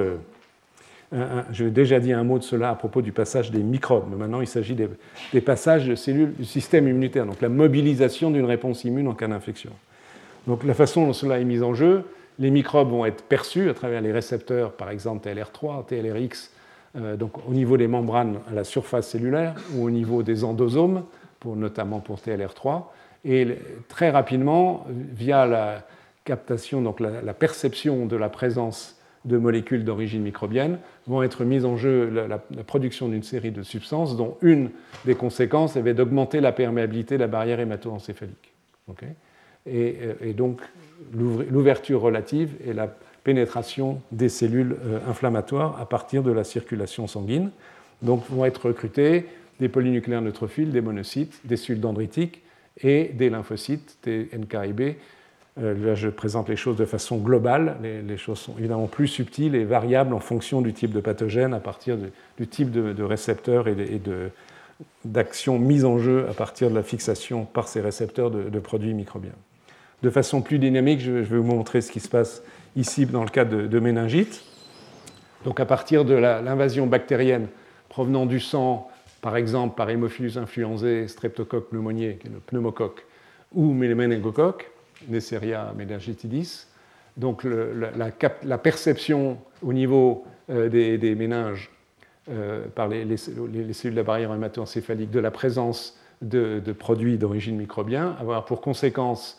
j'ai déjà dit un mot de cela à propos du passage des microbes, mais maintenant il s'agit des passages de cellules du système immunitaire, donc la mobilisation d'une réponse immune en cas d'infection. Donc la façon dont cela est mis en jeu, les microbes vont être perçus à travers les récepteurs, par exemple TLR3, TLRX, donc au niveau des membranes à la surface cellulaire ou au niveau des endosomes, notamment pour TLR3, et très rapidement, via la captation, donc la perception de la présence de molécules d'origine microbienne, vont être mises en jeu la production d'une série de substances dont une des conséquences est d'augmenter la perméabilité de la barrière hémato-encéphalique. Okay, et donc l'ouverture relative et la pénétration des cellules inflammatoires à partir de la circulation sanguine. Donc vont être recrutés des polynucléaires neutrophiles, des monocytes, des cellules dendritiques et des lymphocytes, des NKIB. Là, je présente les choses de façon globale. Les choses sont évidemment plus subtiles et variables en fonction du type de pathogène, à partir du type de récepteurs et d'actions mises en jeu à partir de la fixation par ces récepteurs de produits microbiens. De façon plus dynamique, je vais vous montrer ce qui se passe ici dans le cas de méningite. Donc à partir de l'invasion bactérienne provenant du sang, par exemple par Haemophilus influenzae, Streptocoque pneumoniae, qui est le pneumocoque, ou les méningocoques, Neisseria meningitidis, donc la perception au niveau des méninges par les cellules de la barrière hémato-encéphalique de la présence de produits d'origine microbienne, avoir pour conséquence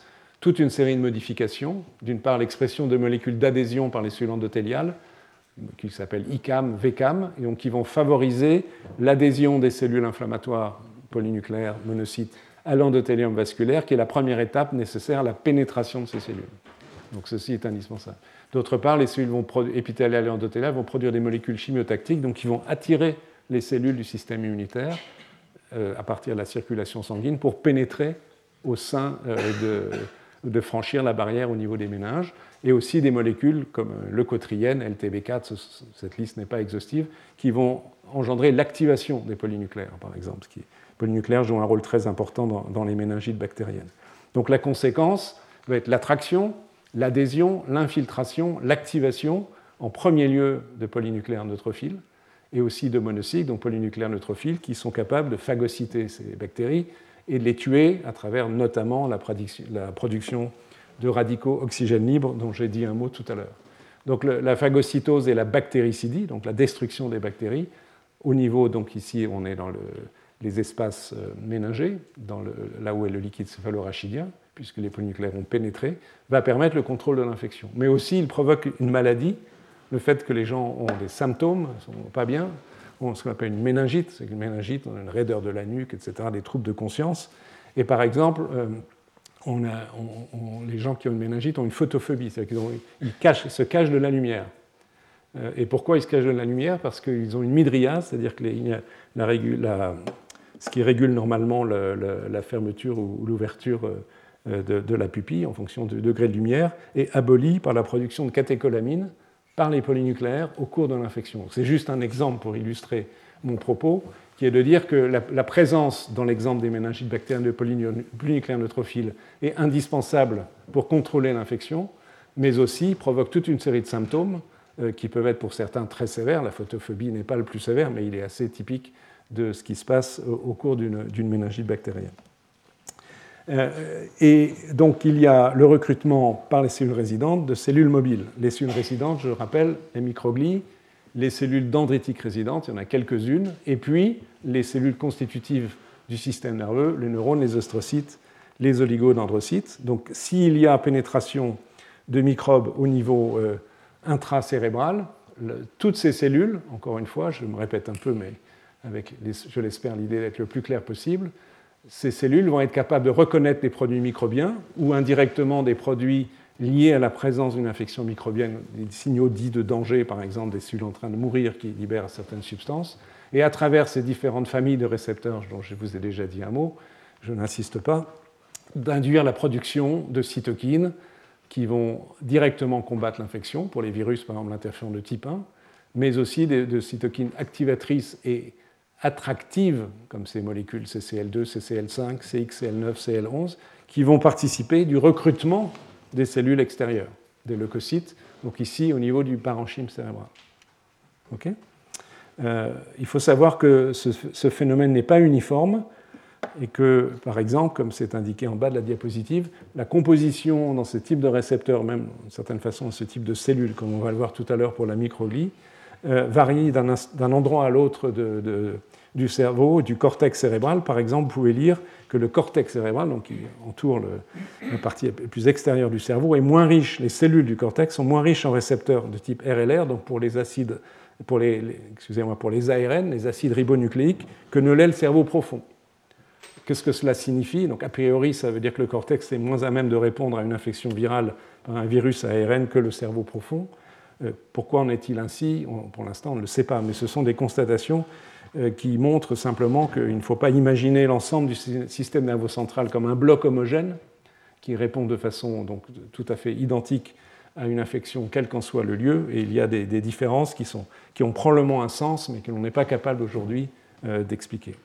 toute une série de modifications. D'une part, l'expression de molécules d'adhésion par les cellules endothéliales, qui s'appellent ICAM, VCAM, et donc qui vont favoriser l'adhésion des cellules inflammatoires polynucléaires monocytes à l'endothélium vasculaire, qui est la première étape nécessaire à la pénétration de ces cellules. Donc ceci est indispensable. D'autre part, les cellules épithéliales et endothéliales vont produire des molécules chimiotactiques, donc qui vont attirer les cellules du système immunitaire à partir de la circulation sanguine pour pénétrer au sein de franchir la barrière au niveau des méninges, et aussi des molécules comme leucotriène, LTB4, cette liste n'est pas exhaustive, qui vont engendrer l'activation des polynucléaires, par exemple. Les polynucléaires jouent un rôle très important dans les méningites bactériennes. Donc la conséquence va être l'attraction, l'adhésion, l'infiltration, l'activation, en premier lieu de polynucléaires neutrophiles, et aussi de monocytes, donc polynucléaires neutrophiles, qui sont capables de phagocyter ces bactéries et de les tuer à travers notamment la production de radicaux oxygène libres, dont j'ai dit un mot tout à l'heure. Donc la phagocytose et la bactéricidie, donc la destruction des bactéries, au niveau, donc ici on est dans les espaces méningés, là où est le liquide céphalorachidien, puisque les polynucléaires ont pénétré, va permettre le contrôle de l'infection. Mais aussi, il provoque une maladie, le fait que les gens ont des symptômes, ne sont pas bien, ont ce qu'on appelle une méningite, c'est une méningite, on a une raideur de la nuque, etc., des troubles de conscience. Et par exemple, les gens qui ont une méningite ont une photophobie, c'est-à-dire qu'ils se cachent de la lumière. Et pourquoi ils se cachent de la lumière? Parce qu'ils ont une mydriase, c'est-à-dire que ce qui régule normalement la fermeture ou l'ouverture de la pupille en fonction du degré de lumière est aboli par la production de catécholamine par les polynucléaires au cours de l'infection. C'est juste un exemple pour illustrer mon propos, qui est de dire que la présence, dans l'exemple des méningites bactériennes de polynucléaires neutrophiles, est indispensable pour contrôler l'infection, mais aussi provoque toute une série de symptômes qui peuvent être pour certains très sévères. La photophobie n'est pas le plus sévère, mais il est assez typique de ce qui se passe au cours d'une méningite bactérienne. Et donc il y a le recrutement par les cellules résidentes de cellules mobiles. Les cellules résidentes, je rappelle, les microglies, les cellules dendritiques résidentes, il y en a quelques-unes, et puis les cellules constitutives du système nerveux, les neurones, les astrocytes, les oligodendrocytes. Donc s'il y a pénétration de microbes au niveau intracérébral, toutes ces cellules, encore une fois, je me répète un peu, mais avec, je l'espère, l'idée d'être le plus clair possible, ces cellules vont être capables de reconnaître des produits microbiens ou indirectement des produits liés à la présence d'une infection microbienne, des signaux dits de danger, par exemple des cellules en train de mourir qui libèrent certaines substances. Et à travers ces différentes familles de récepteurs, dont je vous ai déjà dit un mot, je n'insiste pas, d'induire la production de cytokines qui vont directement combattre l'infection, pour les virus, par exemple l'interféron de type 1, mais aussi de cytokines activatrices et attractives, comme ces molécules CCL2, CCL5, CXCL9, CL11, qui vont participer du recrutement des cellules extérieures, des leucocytes, donc ici au niveau du parenchyme cérébral. Okay, il faut savoir que ce phénomène n'est pas uniforme et que, par exemple, comme c'est indiqué en bas de la diapositive, la composition dans ce type de récepteurs, même d'une certaine façon ce type de cellules, comme on va le voir tout à l'heure pour la microglie, varie d'un endroit à l'autre du cerveau, du cortex cérébral. Par exemple, vous pouvez lire que le cortex cérébral, donc qui entoure la partie la plus extérieure du cerveau, est moins riche, les cellules du cortex sont moins riches en récepteurs de type RLR, donc pour les acides, pour les ARN, les acides ribonucléiques, que ne l'est le cerveau profond. Qu'est-ce que cela signifie? Donc, a priori, ça veut dire que le cortex est moins à même de répondre à une infection virale par un virus à ARN que le cerveau profond. Pourquoi en est-il ainsi? Pour l'instant, on ne le sait pas, mais ce sont des constatations qui montrent simplement qu'il ne faut pas imaginer l'ensemble du système nerveux central comme un bloc homogène qui répond de façon donc, tout à fait identique à une infection, quel qu'en soit le lieu, et il y a des différences qui ont probablement un sens, mais que l'on n'est pas capable aujourd'hui d'expliquer.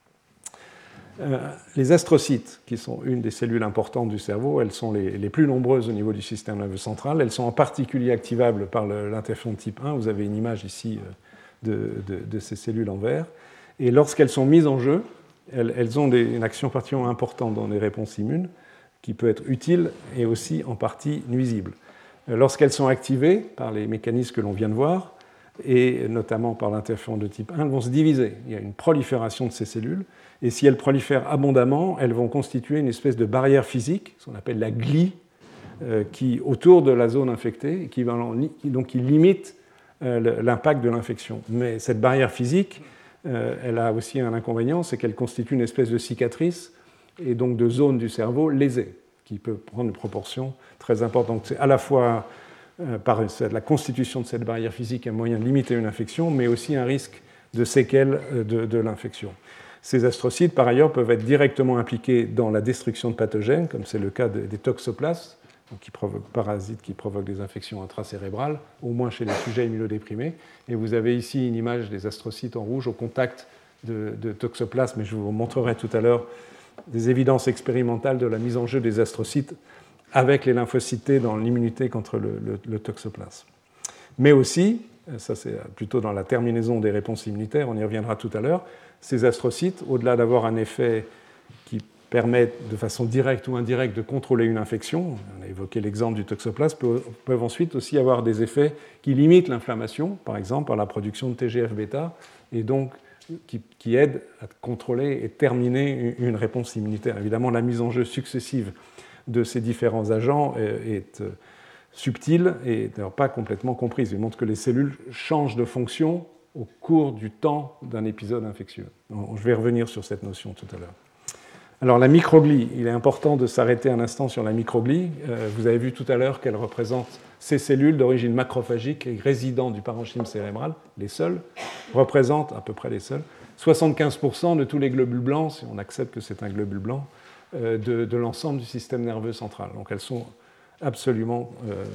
Les astrocytes, qui sont une des cellules importantes du cerveau, elles sont les plus nombreuses au niveau du système nerveux central. Elles sont en particulier activables par l'interféron de type 1. Vous avez une image ici de ces cellules en vert. Et lorsqu'elles sont mises en jeu, elles ont une action particulièrement importante dans les réponses immunes, qui peut être utile et aussi en partie nuisible. Lorsqu'elles sont activées par les mécanismes que l'on vient de voir, et notamment par l'interféron de type 1, elles vont se diviser. Il y a une prolifération de ces cellules, et si elles prolifèrent abondamment, elles vont constituer une espèce de barrière physique, ce qu'on appelle la glie, qui autour de la zone infectée, qui limite l'impact de l'infection. Mais cette barrière physique, elle a aussi un inconvénient, c'est qu'elle constitue une espèce de cicatrice, et donc de zone du cerveau lésée, qui peut prendre une proportion très importante. Donc c'est à la fois par la constitution de cette barrière physique un moyen de limiter une infection, mais aussi un risque de séquelles de l'infection. Ces astrocytes, par ailleurs, peuvent être directement impliqués dans la destruction de pathogènes, comme c'est le cas des toxoplasmes, parasites qui provoquent des infections intracérébrales, au moins chez les sujets immunodéprimés. Et vous avez ici une image des astrocytes en rouge au contact de toxoplasmes, et je vous montrerai tout à l'heure des évidences expérimentales de la mise en jeu des astrocytes avec les lymphocytes T dans l'immunité contre le toxoplasme. Mais aussi, ça c'est plutôt dans la terminaison des réponses immunitaires, on y reviendra tout à l'heure, ces astrocytes, au-delà d'avoir un effet qui permet de façon directe ou indirecte de contrôler une infection, on a évoqué l'exemple du toxoplasme, peuvent ensuite aussi avoir des effets qui limitent l'inflammation, par exemple par la production de TGF-bêta, et donc qui aident à contrôler et terminer une réponse immunitaire. Évidemment, la mise en jeu successive de ces différents agents est subtile et d'ailleurs pas complètement comprise. Il montre que les cellules changent de fonction au cours du temps d'un épisode infectieux. Je vais revenir sur cette notion tout à l'heure. Alors la microglie, il est important de s'arrêter un instant sur la microglie. Vous avez vu tout à l'heure qu'elle représente ces cellules d'origine macrophagique et résidant du parenchyme cérébral, les seules, représentent à peu près les seules, 75% de tous les globules blancs, si on accepte que c'est un globule blanc, de l'ensemble du système nerveux central. Donc elles sont absolument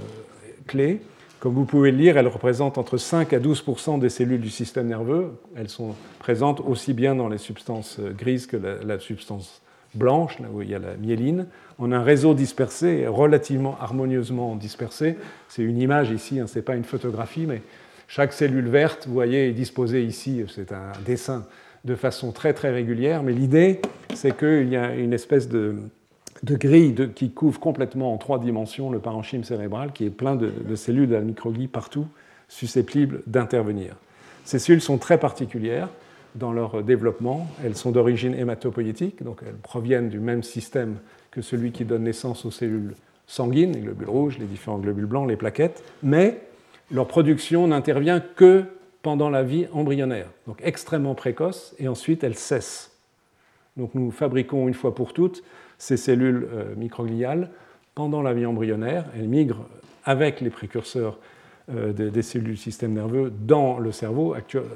clés. Comme vous pouvez le lire, elles représentent entre 5 à 12% des cellules du système nerveux. Elles sont présentes aussi bien dans les substances grises que la substance blanche, là où il y a la myéline. On a un réseau dispersé, relativement harmonieusement dispersé. C'est une image ici, ce n'est pas une photographie, mais chaque cellule verte, vous voyez, est disposée ici, c'est un dessin, de façon très très régulière. Mais l'idée, c'est qu'il y a une espèce de grille qui couvre complètement en 3 dimensions le parenchyme cérébral, qui est plein de cellules de la microglie partout, susceptibles d'intervenir. Ces cellules sont très particulières dans leur développement. Elles sont d'origine hématopoïétique, donc elles proviennent du même système que celui qui donne naissance aux cellules sanguines, les globules rouges, les différents globules blancs, les plaquettes, mais leur production n'intervient que pendant la vie embryonnaire, donc extrêmement précoce, et ensuite elles cessent. Donc nous fabriquons une fois pour toutes ces cellules microgliales pendant la vie embryonnaire. Elles migrent avec les précurseurs des cellules du système nerveux dans le cerveau.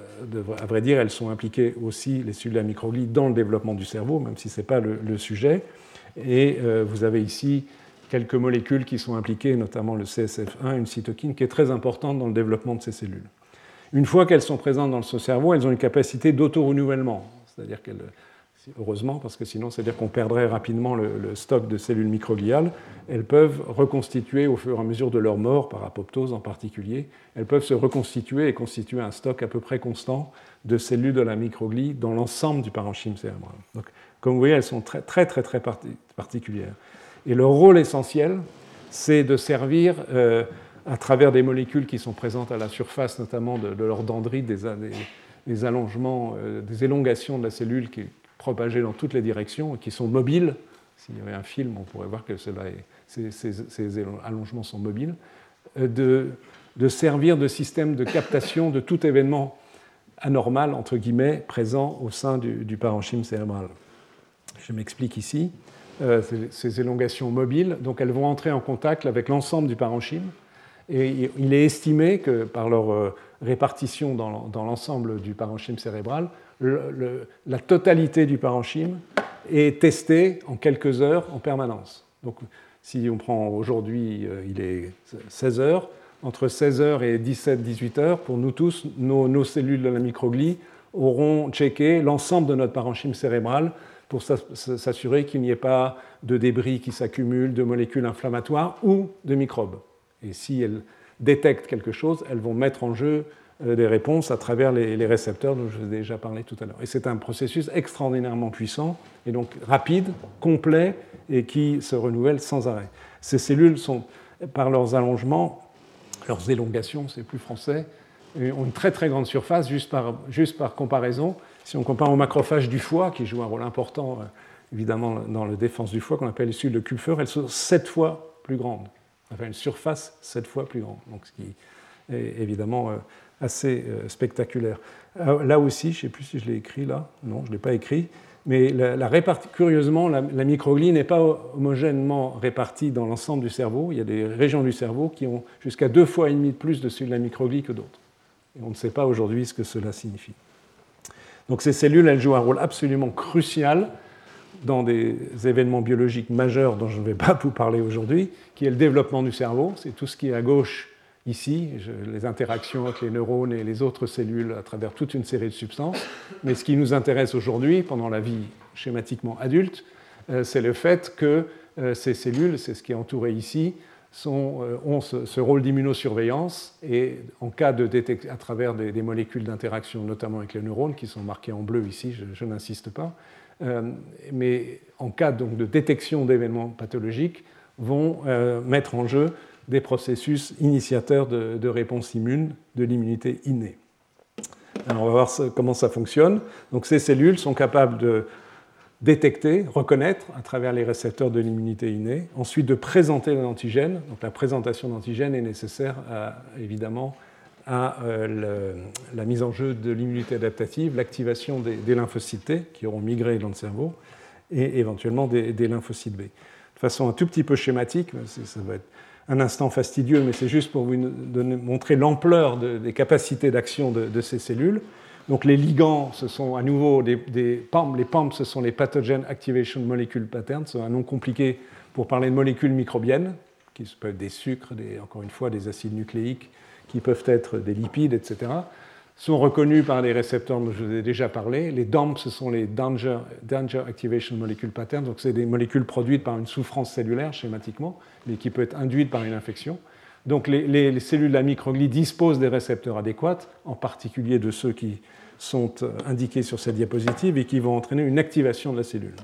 À vrai dire, elles sont impliquées aussi, les cellules de la microglie, dans le développement du cerveau, même si ce n'est pas le sujet. Et vous avez ici quelques molécules qui sont impliquées, notamment le CSF1, une cytokine, qui est très importante dans le développement de ces cellules. Une fois qu'elles sont présentes dans ce cerveau, elles ont une capacité d'auto-renouvellement, c'est-à-dire qu'elles... Heureusement, parce que sinon, c'est-à-dire qu'on perdrait rapidement le stock de cellules microgliales. Elles peuvent reconstituer au fur et à mesure de leur mort, par apoptose en particulier, elles peuvent se reconstituer et constituer un stock à peu près constant de cellules de la microglie dans l'ensemble du parenchyme cérébral. Donc, comme vous voyez, elles sont très, très, très, très particulières. Et leur rôle essentiel, c'est de servir, à travers des molécules qui sont présentes à la surface, notamment de leur dendrite, des allongements, des élongations de la cellule qui propagées dans toutes les directions et qui sont mobiles. S'il y avait un film, on pourrait voir que ces allongements sont mobiles, de servir de système de captation de tout événement anormal, entre guillemets, présent au sein du parenchyme cérébral. Je m'explique ici. Ces élongations mobiles, donc elles vont entrer en contact avec l'ensemble du parenchyme, et il est estimé que par leur répartition dans l'ensemble du parenchyme cérébral, la totalité du parenchyme est testée en quelques heures en permanence. Donc, si on prend aujourd'hui, il est 16 heures, entre 16 heures et 17-18 heures, pour nous tous, nos cellules de la microglie auront checké l'ensemble de notre parenchyme cérébral pour s'assurer qu'il n'y ait pas de débris qui s'accumulent, de molécules inflammatoires ou de microbes. Et si elles détectent quelque chose, elles vont mettre en jeu des réponses à travers les récepteurs dont je vous ai déjà parlé tout à l'heure. Et c'est un processus extraordinairement puissant, et donc rapide, complet, et qui se renouvelle sans arrêt. Ces cellules sont, par leurs allongements, leurs élongations, c'est plus français, ont une très très grande surface, juste par comparaison. Si on compare aux macrophages du foie, qui jouent un rôle important évidemment dans la défense du foie, qu'on appelle les cellules de Kupfer, elles sont 7 fois plus grandes, enfin une surface 7 fois plus grande, donc ce qui est évidemment assez spectaculaire. Là aussi, je ne sais plus si je l'ai écrit là, non, je ne l'ai pas écrit, mais curieusement, la microglie n'est pas homogènement répartie dans l'ensemble du cerveau. Il y a des régions du cerveau qui ont jusqu'à 2,5 fois de plus de cellules de la microglie que d'autres. Et on ne sait pas aujourd'hui ce que cela signifie. Donc ces cellules, elles jouent un rôle absolument crucial dans des événements biologiques majeurs dont je ne vais pas vous parler aujourd'hui, qui est le développement du cerveau. C'est tout ce qui est à gauche ici, les interactions avec les neurones et les autres cellules à travers toute une série de substances. Mais ce qui nous intéresse aujourd'hui, pendant la vie schématiquement adulte, c'est le fait que ces cellules, c'est ce qui est entouré ici, ont ce rôle d'immunosurveillance et en cas de détection à travers des molécules d'interaction, notamment avec les neurones, qui sont marquées en bleu ici, je n'insiste pas, mais en cas donc de détection d'événements pathologiques, vont mettre en jeu des processus initiateurs de réponse immune, de l'immunité innée. Alors on va voir comment ça fonctionne. Donc ces cellules sont capables de détecter, reconnaître à travers les récepteurs de l'immunité innée, ensuite de présenter l'antigène. Donc la présentation d'antigène est nécessaire évidemment à la mise en jeu de l'immunité adaptative, l'activation des lymphocytes T qui auront migré dans le cerveau et éventuellement des lymphocytes B. De façon un tout petit peu schématique, ça va être un instant fastidieux, mais c'est juste pour vous montrer l'ampleur des capacités d'action de ces cellules. Donc les ligands, ce sont à nouveau des PAMP. Les PAMP, ce sont les Pathogen Activation Molecule Patterns. C'est un nom compliqué pour parler de molécules microbiennes, qui peuvent être des sucres, encore une fois des acides nucléiques, qui peuvent être des lipides, etc., sont reconnus par les récepteurs dont je vous ai déjà parlé. Les DAMP, ce sont les Danger Activation Molecule Patterns, donc c'est des molécules produites par une souffrance cellulaire, schématiquement, mais qui peut être induite par une infection. Donc les cellules de la microglie disposent des récepteurs adéquats, en particulier de ceux qui sont indiqués sur cette diapositive et qui vont entraîner une activation de la cellule.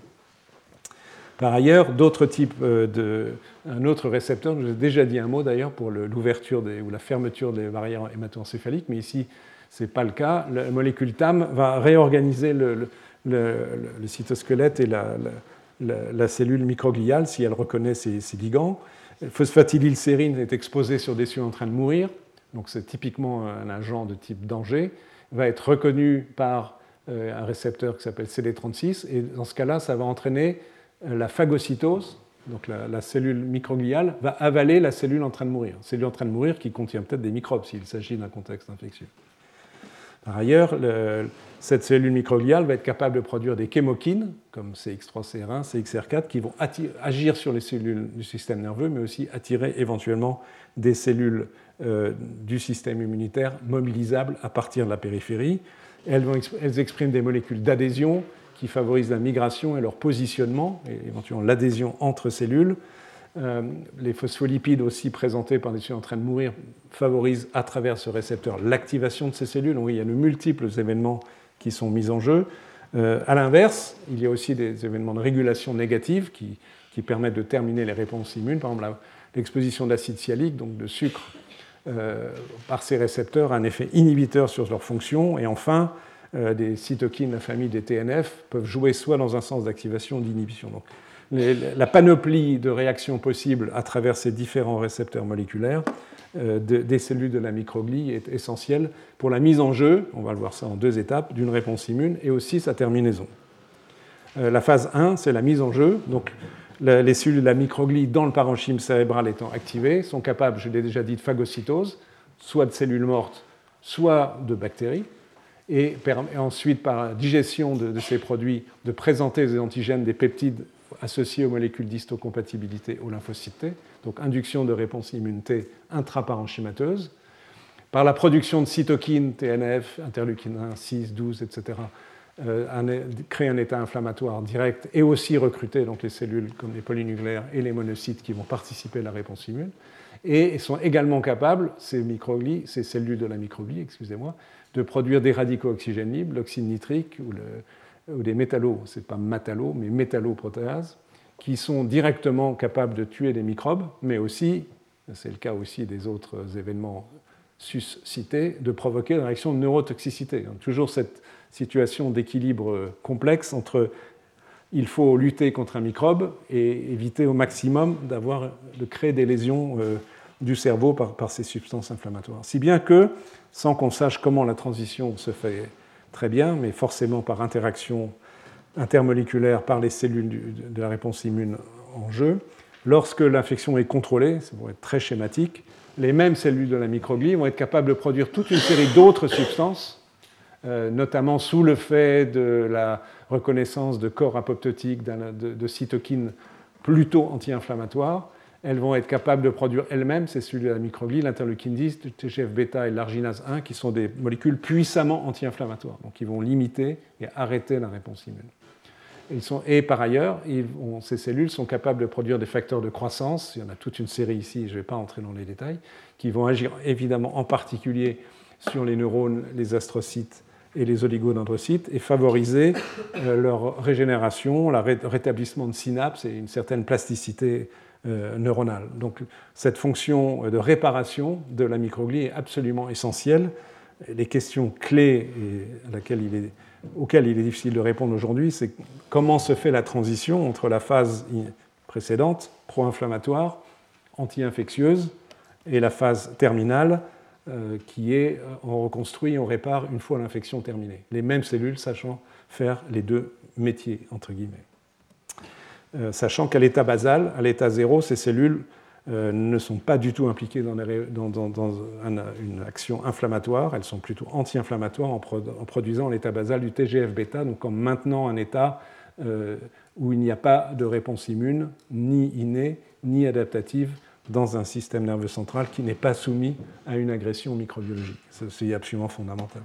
Par ailleurs, d'autres types un autre récepteur, je vous ai déjà dit un mot d'ailleurs pour l'ouverture ou la fermeture des barrières hémato-encéphaliques, mais ici, ce n'est pas le cas. La molécule TAM va réorganiser le cytosquelette et la cellule microgliale si elle reconnaît ces ligands. Phosphatidylsérine est exposée sur des cellules en train de mourir, donc c'est typiquement un agent de type danger, va être reconnu par un récepteur qui s'appelle CD36, et dans ce cas-là, ça va entraîner la phagocytose, donc la cellule microgliale va avaler la cellule en train de mourir. Cellule en train de mourir qui contient peut-être des microbes s'il s'agit d'un contexte infectieux. Par ailleurs, cette cellule microgliale va être capable de produire des chémokines, comme CX3CR1, CXR4, qui vont agir sur les cellules du système nerveux, mais aussi attirer éventuellement des cellules du système immunitaire mobilisables à partir de la périphérie. Elles expriment des molécules d'adhésion qui favorisent la migration et leur positionnement, et éventuellement l'adhésion entre cellules. Les phospholipides aussi présentés par des cellules en train de mourir favorisent à travers ce récepteur l'activation de ces cellules. Donc, il y a de multiples événements qui sont mis en jeu. À l'inverse, il y a aussi des événements de régulation négative qui permettent de terminer les réponses immunes. Par exemple, l'exposition d'acide sialique, donc de sucre, par ces récepteurs a un effet inhibiteur sur leur fonction. Et enfin, des cytokines de la famille des TNF peuvent jouer soit dans un sens d'activation ou d'inhibition. Donc, la panoplie de réactions possibles à travers ces différents récepteurs moléculaires des cellules de la microglie est essentielle pour la mise en jeu, on va le voir ça en 2 étapes, d'une réponse immune et aussi sa terminaison. La phase 1, c'est la mise en jeu. Donc, les cellules de la microglie dans le parenchyme cérébral étant activées sont capables, je l'ai déjà dit, de phagocytose, soit de cellules mortes, soit de bactéries, et ensuite, par digestion de ces produits, de présenter des antigènes, des peptides associés aux molécules d'histocompatibilité aux lymphocytes T, donc induction de réponse immune T intraparenchymateuse, par la production de cytokines, TNF, interleukine 1, 6, 12, etc., créer un état inflammatoire direct et aussi recruter donc les cellules comme les polynucléaires et les monocytes qui vont participer à la réponse immune, et sont également capables, ces cellules de la microglie, de produire des radicaux oxygène libres, l'oxyde nitrique ou des métallos, ce n'est pas métallo, mais métalloprotéases, qui sont directement capables de tuer des microbes, mais aussi, c'est le cas aussi des autres événements suscitée de provoquer une réaction de neurotoxicité. Donc, toujours cette situation d'équilibre complexe entre il faut lutter contre un microbe et éviter au maximum de créer des lésions du cerveau par ces substances inflammatoires. Si bien que, sans qu'on sache comment la transition se fait très bien, mais forcément par interaction intermoléculaire par les cellules de la réponse immune en jeu, lorsque l'infection est contrôlée, ça va être très schématique, les mêmes cellules de la microglie vont être capables de produire toute une série d'autres substances, notamment sous le fait de la reconnaissance de corps apoptotiques, de cytokines plutôt anti-inflammatoires. Elles vont être capables de produire elles-mêmes, ces cellules de la microglie, l'interleukine 10, le TGF-bêta et l'arginase 1, qui sont des molécules puissamment anti-inflammatoires, donc ils vont limiter et arrêter la réponse immune. Et par ailleurs, ces cellules sont capables de produire des facteurs de croissance, il y en a toute une série ici, je ne vais pas entrer dans les détails, qui vont agir évidemment en particulier sur les neurones, les astrocytes et les oligodendrocytes, et favoriser leur régénération, le rétablissement de synapses et une certaine plasticité neuronale. Donc cette fonction de réparation de la microglie est absolument essentielle. Les questions clés auxquelles il est difficile de répondre aujourd'hui, c'est comment se fait la transition entre la phase précédente, pro-inflammatoire, anti-infectieuse, et la phase terminale, qui est on reconstruit, on répare une fois l'infection terminée. Les mêmes cellules sachant faire les deux métiers, entre guillemets. Sachant qu'à l'état basal, à l'état zéro, ces cellules ne sont pas du tout impliquées dans une action inflammatoire, elles sont plutôt anti-inflammatoires en produisant à l'état basal du TGF-bêta, donc en maintenant un état où il n'y a pas de réponse immune, ni innée, ni adaptative, dans un système nerveux central qui n'est pas soumis à une agression microbiologique. C'est absolument fondamental.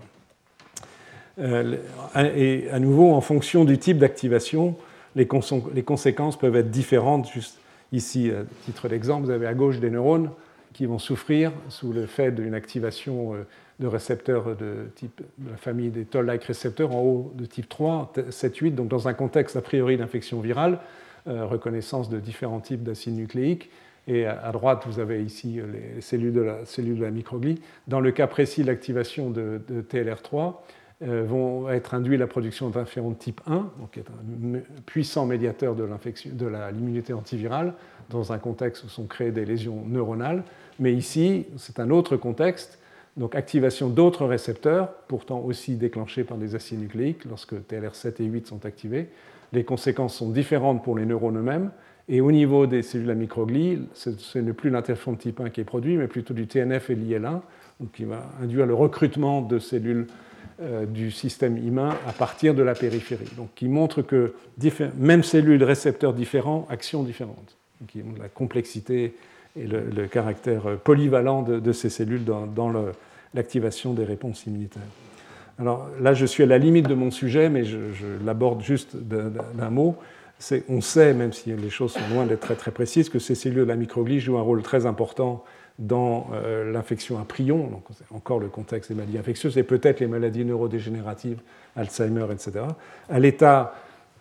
Et à nouveau, en fonction du type d'activation, les conséquences peuvent être différentes. Juste ici, à titre d'exemple, vous avez à gauche des neurones qui vont souffrir sous le fait d'une activation de récepteurs de la famille des toll-like récepteurs, en haut de type 3, 7, 8, donc dans un contexte a priori d'infection virale, reconnaissance de différents types d'acides nucléiques. Et à droite, vous avez ici les cellules de la microglie. Dans le cas précis, l'activation de TLR3 vont être induits la production d'interférons de type 1, donc qui est un puissant médiateur de l'immunité antivirale, dans un contexte où sont créées des lésions neuronales. Mais ici, c'est un autre contexte, donc activation d'autres récepteurs, pourtant aussi déclenchés par des acides nucléiques, lorsque TLR7 et 8 sont activés. Les conséquences sont différentes pour les neurones eux-mêmes. Et au niveau des cellules de la microglie, ce n'est plus l'interféron de type 1 qui est produit, mais plutôt du TNF et l'IL1, donc qui va induire le recrutement de cellules du système humain à partir de la périphérie. Donc qui montre que même cellules, récepteurs différents, actions différentes. Donc, qui montrent la complexité et le caractère polyvalent de ces cellules dans l'activation des réponses immunitaires. Alors là, je suis à la limite de mon sujet, mais je l'aborde juste d'un mot. On sait, même si les choses sont loin d'être très, très précises, que ces cellules de la microglie jouent un rôle très important dans l'infection à prions, donc c'est encore le contexte des maladies infectieuses, et peut-être les maladies neurodégénératives, Alzheimer, etc. À l'état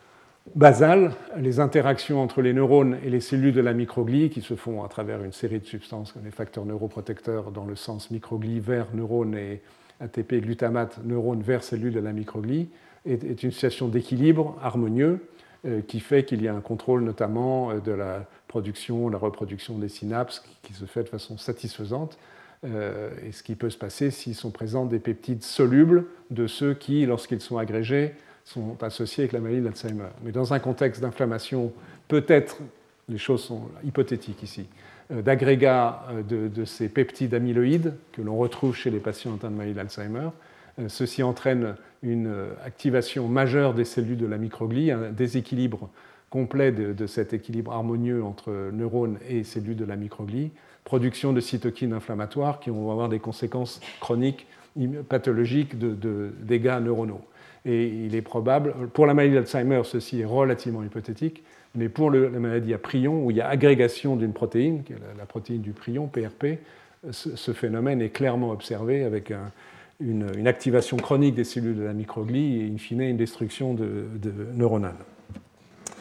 basal, les interactions entre les neurones et les cellules de la microglie, qui se font à travers une série de substances comme les facteurs neuroprotecteurs dans le sens microglie vers neurones et ATP glutamate neurones vers cellules de la microglie, est une situation d'équilibre harmonieux qui fait qu'il y a un contrôle notamment de la production, la reproduction des synapses qui se fait de façon satisfaisante, et ce qui peut se passer s'ils sont présents des peptides solubles de ceux qui, lorsqu'ils sont agrégés, sont associés avec la maladie d'Alzheimer. Mais dans un contexte d'inflammation, peut-être, les choses sont hypothétiques ici, d'agrégats de ces peptides amyloïdes que l'on retrouve chez les patients atteints de maladie d'Alzheimer. Ceci entraîne une activation majeure des cellules de la microglie, un déséquilibre complet de cet équilibre harmonieux entre neurones et cellules de la microglie, production de cytokines inflammatoires qui vont avoir des conséquences chroniques, pathologiques de dégâts neuronaux. Et il est probable, pour la maladie d'Alzheimer, ceci est relativement hypothétique, mais pour la maladie à prions, où il y a agrégation d'une protéine, qui est la protéine du prion, PRP, ce phénomène est clairement observé avec une activation chronique des cellules de la microglie et in fine une destruction neuronale.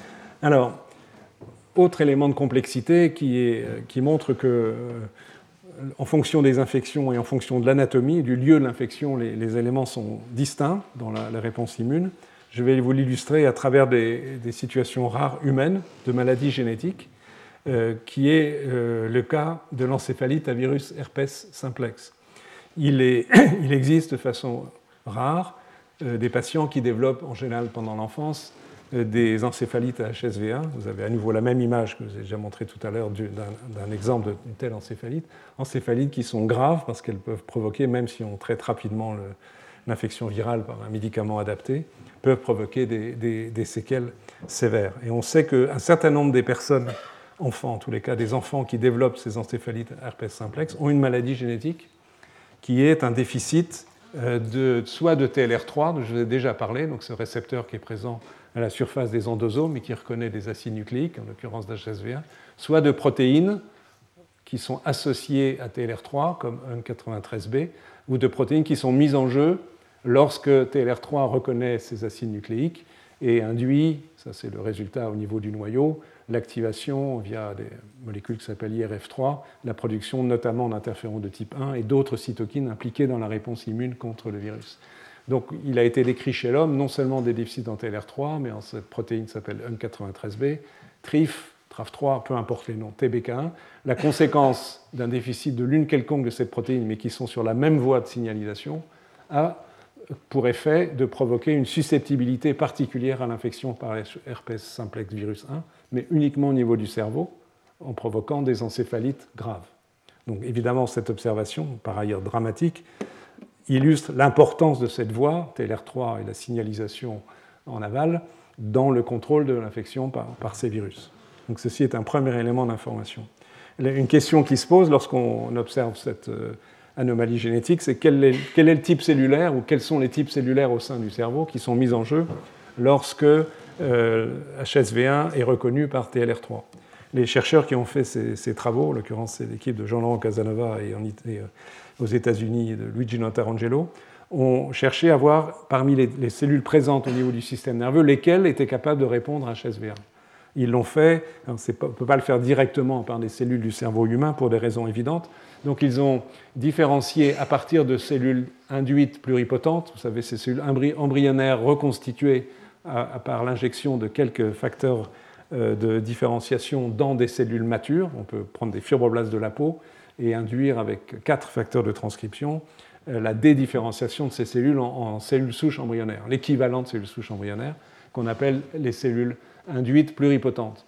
Alors, autre élément de complexité qui montre que en fonction des infections et en fonction de l'anatomie et du lieu de l'infection, les éléments sont distincts dans la réponse immune. Je vais vous l'illustrer à travers des situations rares humaines de maladies génétiques, qui est le cas de l'encéphalite à virus herpès simplex. Il existe de façon rare des patients qui développent en général pendant l'enfance des encéphalites à HSV1. Vous avez à nouveau la même image que je vous ai déjà montrée tout à l'heure d'un exemple d'une telle encéphalite. Encéphalites qui sont graves parce qu'elles peuvent provoquer, même si on traite rapidement l'infection virale par un médicament adapté, peuvent provoquer des séquelles sévères. Et on sait qu'un certain nombre des personnes, enfants en tous les cas, des enfants qui développent ces encéphalites herpès simplex, ont une maladie génétique qui est un déficit soit de TLR3, dont je vous ai déjà parlé, donc ce récepteur qui est présent à la surface des endosomes et qui reconnaît des acides nucléiques, en l'occurrence d'HSV1, soit de protéines qui sont associées à TLR3, comme UNC93B, ou de protéines qui sont mises en jeu lorsque TLR3 reconnaît ces acides nucléiques et induit, ça c'est le résultat au niveau du noyau, l'activation via des molécules qui s'appellent IRF3, la production notamment d'interférons de type 1 et d'autres cytokines impliquées dans la réponse immune contre le virus. Donc il a été décrit chez l'homme non seulement des déficits en TLR3, mais en cette protéine qui s'appelle UNC93B, TRIF, TRAF3, peu importe les noms, TBK1, la conséquence d'un déficit de l'une quelconque de cette protéine, mais qui sont sur la même voie de signalisation, a pour effet de provoquer une susceptibilité particulière à l'infection par herpès simplex virus 1, mais uniquement au niveau du cerveau, en provoquant des encéphalites graves. Donc évidemment, cette observation, par ailleurs dramatique, illustre l'importance de cette voie, TLR3 et la signalisation en aval, dans le contrôle de l'infection par ces virus. Donc ceci est un premier élément d'information. Une question qui se pose lorsqu'on observe cette anomalie génétique, c'est quel est le type cellulaire ou quels sont les types cellulaires au sein du cerveau qui sont mis en jeu lorsque HSV1 est reconnu par TLR3. Les chercheurs qui ont fait ces travaux, en l'occurrence c'est l'équipe de Jean-Laurent Casanova et aux États-Unis de Luigi Notarangelo, ont cherché à voir parmi les cellules présentes au niveau du système nerveux lesquelles étaient capables de répondre à HSV1. Ils l'ont fait, on ne peut pas le faire directement par des cellules du cerveau humain pour des raisons évidentes. Donc ils ont différencié à partir de cellules induites pluripotentes, vous savez, ces cellules embryonnaires reconstituées par l'injection de quelques facteurs de différenciation dans des cellules matures. On peut prendre des fibroblastes de la peau et induire avec 4 facteurs de transcription la dédifférenciation de ces cellules en cellules souches embryonnaires, l'équivalent de cellules souches embryonnaires qu'on appelle les cellules induites pluripotentes.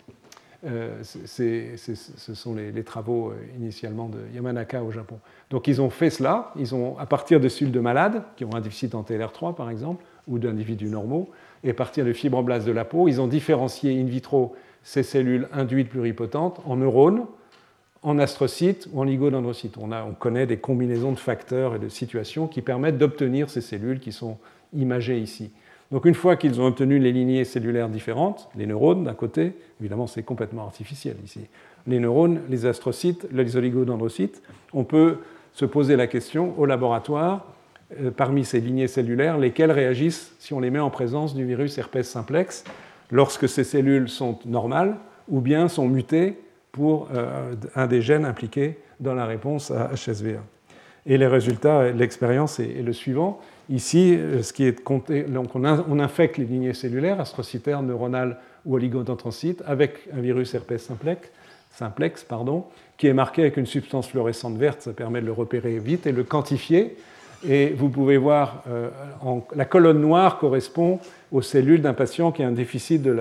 Ce sont les travaux initialement de Yamanaka au Japon. Donc ils ont fait cela, à partir de cellules de malades, qui ont un déficit en TLR3 par exemple, ou d'individus normaux, et à partir de fibroblastes de la peau, ils ont différencié in vitro ces cellules induites pluripotentes en neurones, en astrocytes ou en oligodendrocytes. On connaît des combinaisons de facteurs et de situations qui permettent d'obtenir ces cellules qui sont imagées ici. Donc une fois qu'ils ont obtenu les lignées cellulaires différentes, les neurones d'un côté, évidemment c'est complètement artificiel ici, les neurones, les astrocytes, les oligodendrocytes, on peut se poser la question au laboratoire, parmi ces lignées cellulaires, lesquelles réagissent si on les met en présence du virus herpès simplex, lorsque ces cellules sont normales ou bien sont mutées pour un des gènes impliqués dans la réponse à HSV1. Et les résultats de l'expérience est le suivant. Ici, ce qui est compté, donc on infecte les lignées cellulaires, astrocytaires, neuronales ou oligodendrocytes, avec un virus herpès simplex, qui est marqué avec une substance fluorescente verte. Ça permet de le repérer vite et de le quantifier. Et vous pouvez voir, la colonne noire correspond aux cellules d'un patient qui a un déficit de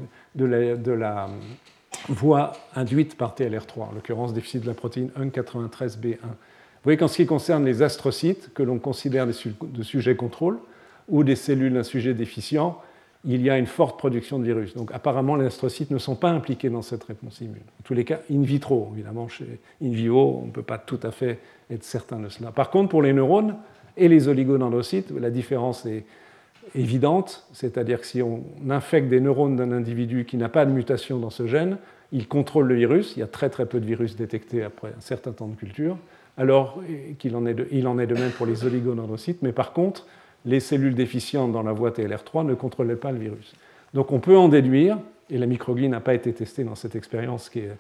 la voie induite par TLR3, en l'occurrence déficit de la protéine UNC93B1. Vous voyez qu'en ce qui concerne les astrocytes, que l'on considère de sujets contrôle, ou des cellules d'un sujet déficient, il y a une forte production de virus. Donc apparemment, les astrocytes ne sont pas impliqués dans cette réponse immune. En tous les cas, in vitro, évidemment, chez in vivo, on ne peut pas tout à fait être certain de cela. Par contre, pour les neurones et les oligodendrocytes, la différence est évidente, c'est-à-dire que si on infecte des neurones d'un individu qui n'a pas de mutation dans ce gène, il contrôle le virus, il y a très très peu de virus détectés après un certain temps de culture, alors qu'il en est de même pour les oligodendrocytes, mais par contre, les cellules déficientes dans la voie TLR3 ne contrôlaient pas le virus. Donc on peut en déduire, et la microglie n'a pas été testée dans cette expérience qui est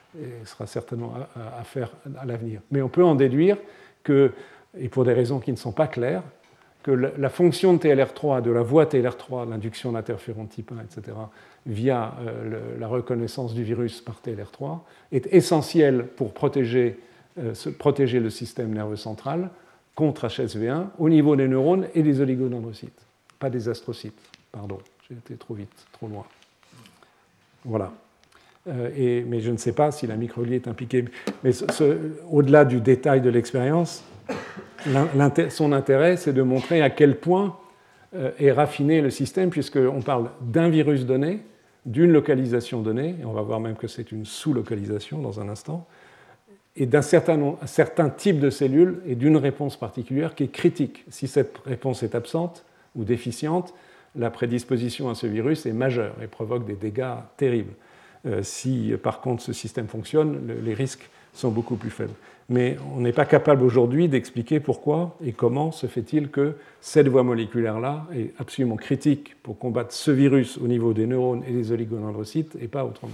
et sera certainement à faire à l'avenir. Mais on peut en déduire que, et pour des raisons qui ne sont pas claires, que la fonction de TLR3, de la voie TLR3, l'induction d'interféron type 1, etc., via la reconnaissance du virus par TLR3, est essentielle pour protéger le système nerveux central contre HSV1 au niveau des neurones et des oligodendrocytes, pas des astrocytes. Pardon, j'ai été trop vite, trop loin. Voilà. Mais je ne sais pas si la microgliée est impliquée. Mais au-delà du détail de l'expérience, son intérêt, c'est de montrer à quel point est raffiné le système, puisqu'on parle d'un virus donné, d'une localisation donnée, et on va voir même que c'est une sous-localisation dans un instant, et d'un certain type de cellules et d'une réponse particulière qui est critique. Si cette réponse est absente ou déficiente, la prédisposition à ce virus est majeure et provoque des dégâts terribles. Si par contre ce système fonctionne, les risques sont beaucoup plus faibles. Mais on n'est pas capable aujourd'hui d'expliquer pourquoi et comment se fait-il que cette voie moléculaire-là est absolument critique pour combattre ce virus au niveau des neurones et des oligodendrocytes et pas autrement.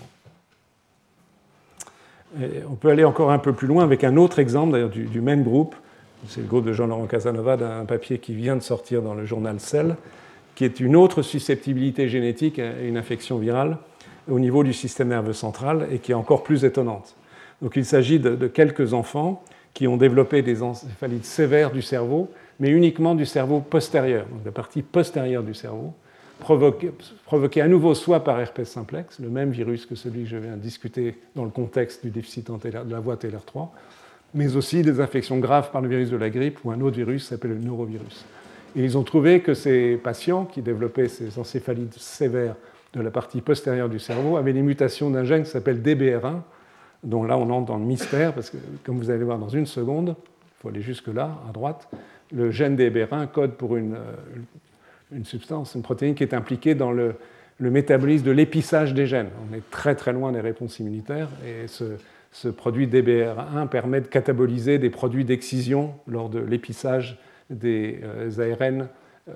Et on peut aller encore un peu plus loin avec un autre exemple, d'ailleurs du même groupe. C'est le groupe de Jean-Laurent Casanova, d'un papier qui vient de sortir dans le journal Cell, qui est une autre susceptibilité génétique à une infection virale au niveau du système nerveux central et qui est encore plus étonnante. Donc il s'agit de quelques enfants qui ont développé des encéphalites sévères du cerveau, mais uniquement du cerveau postérieur, donc la partie postérieure du cerveau, provoquée à nouveau soit par herpès simplex, le même virus que celui que je viens de discuter dans le contexte du déficit de la voie TLR3, mais aussi des infections graves par le virus de la grippe ou un autre virus qui s'appelle le norovirus. Et ils ont trouvé que ces patients qui développaient ces encéphalites sévères de la partie postérieure du cerveau avaient des mutations d'un gène qui s'appelle DBR1, dont là on entre dans le mystère, parce que comme vous allez voir dans une seconde, il faut aller jusque-là, à droite, le gène DBR1 code pour une substance, une protéine qui est impliquée dans le métabolisme de l'épissage des gènes. On est très très loin des réponses immunitaires, et ce produit DBR1 permet de cataboliser des produits d'excision lors de l'épissage des ARN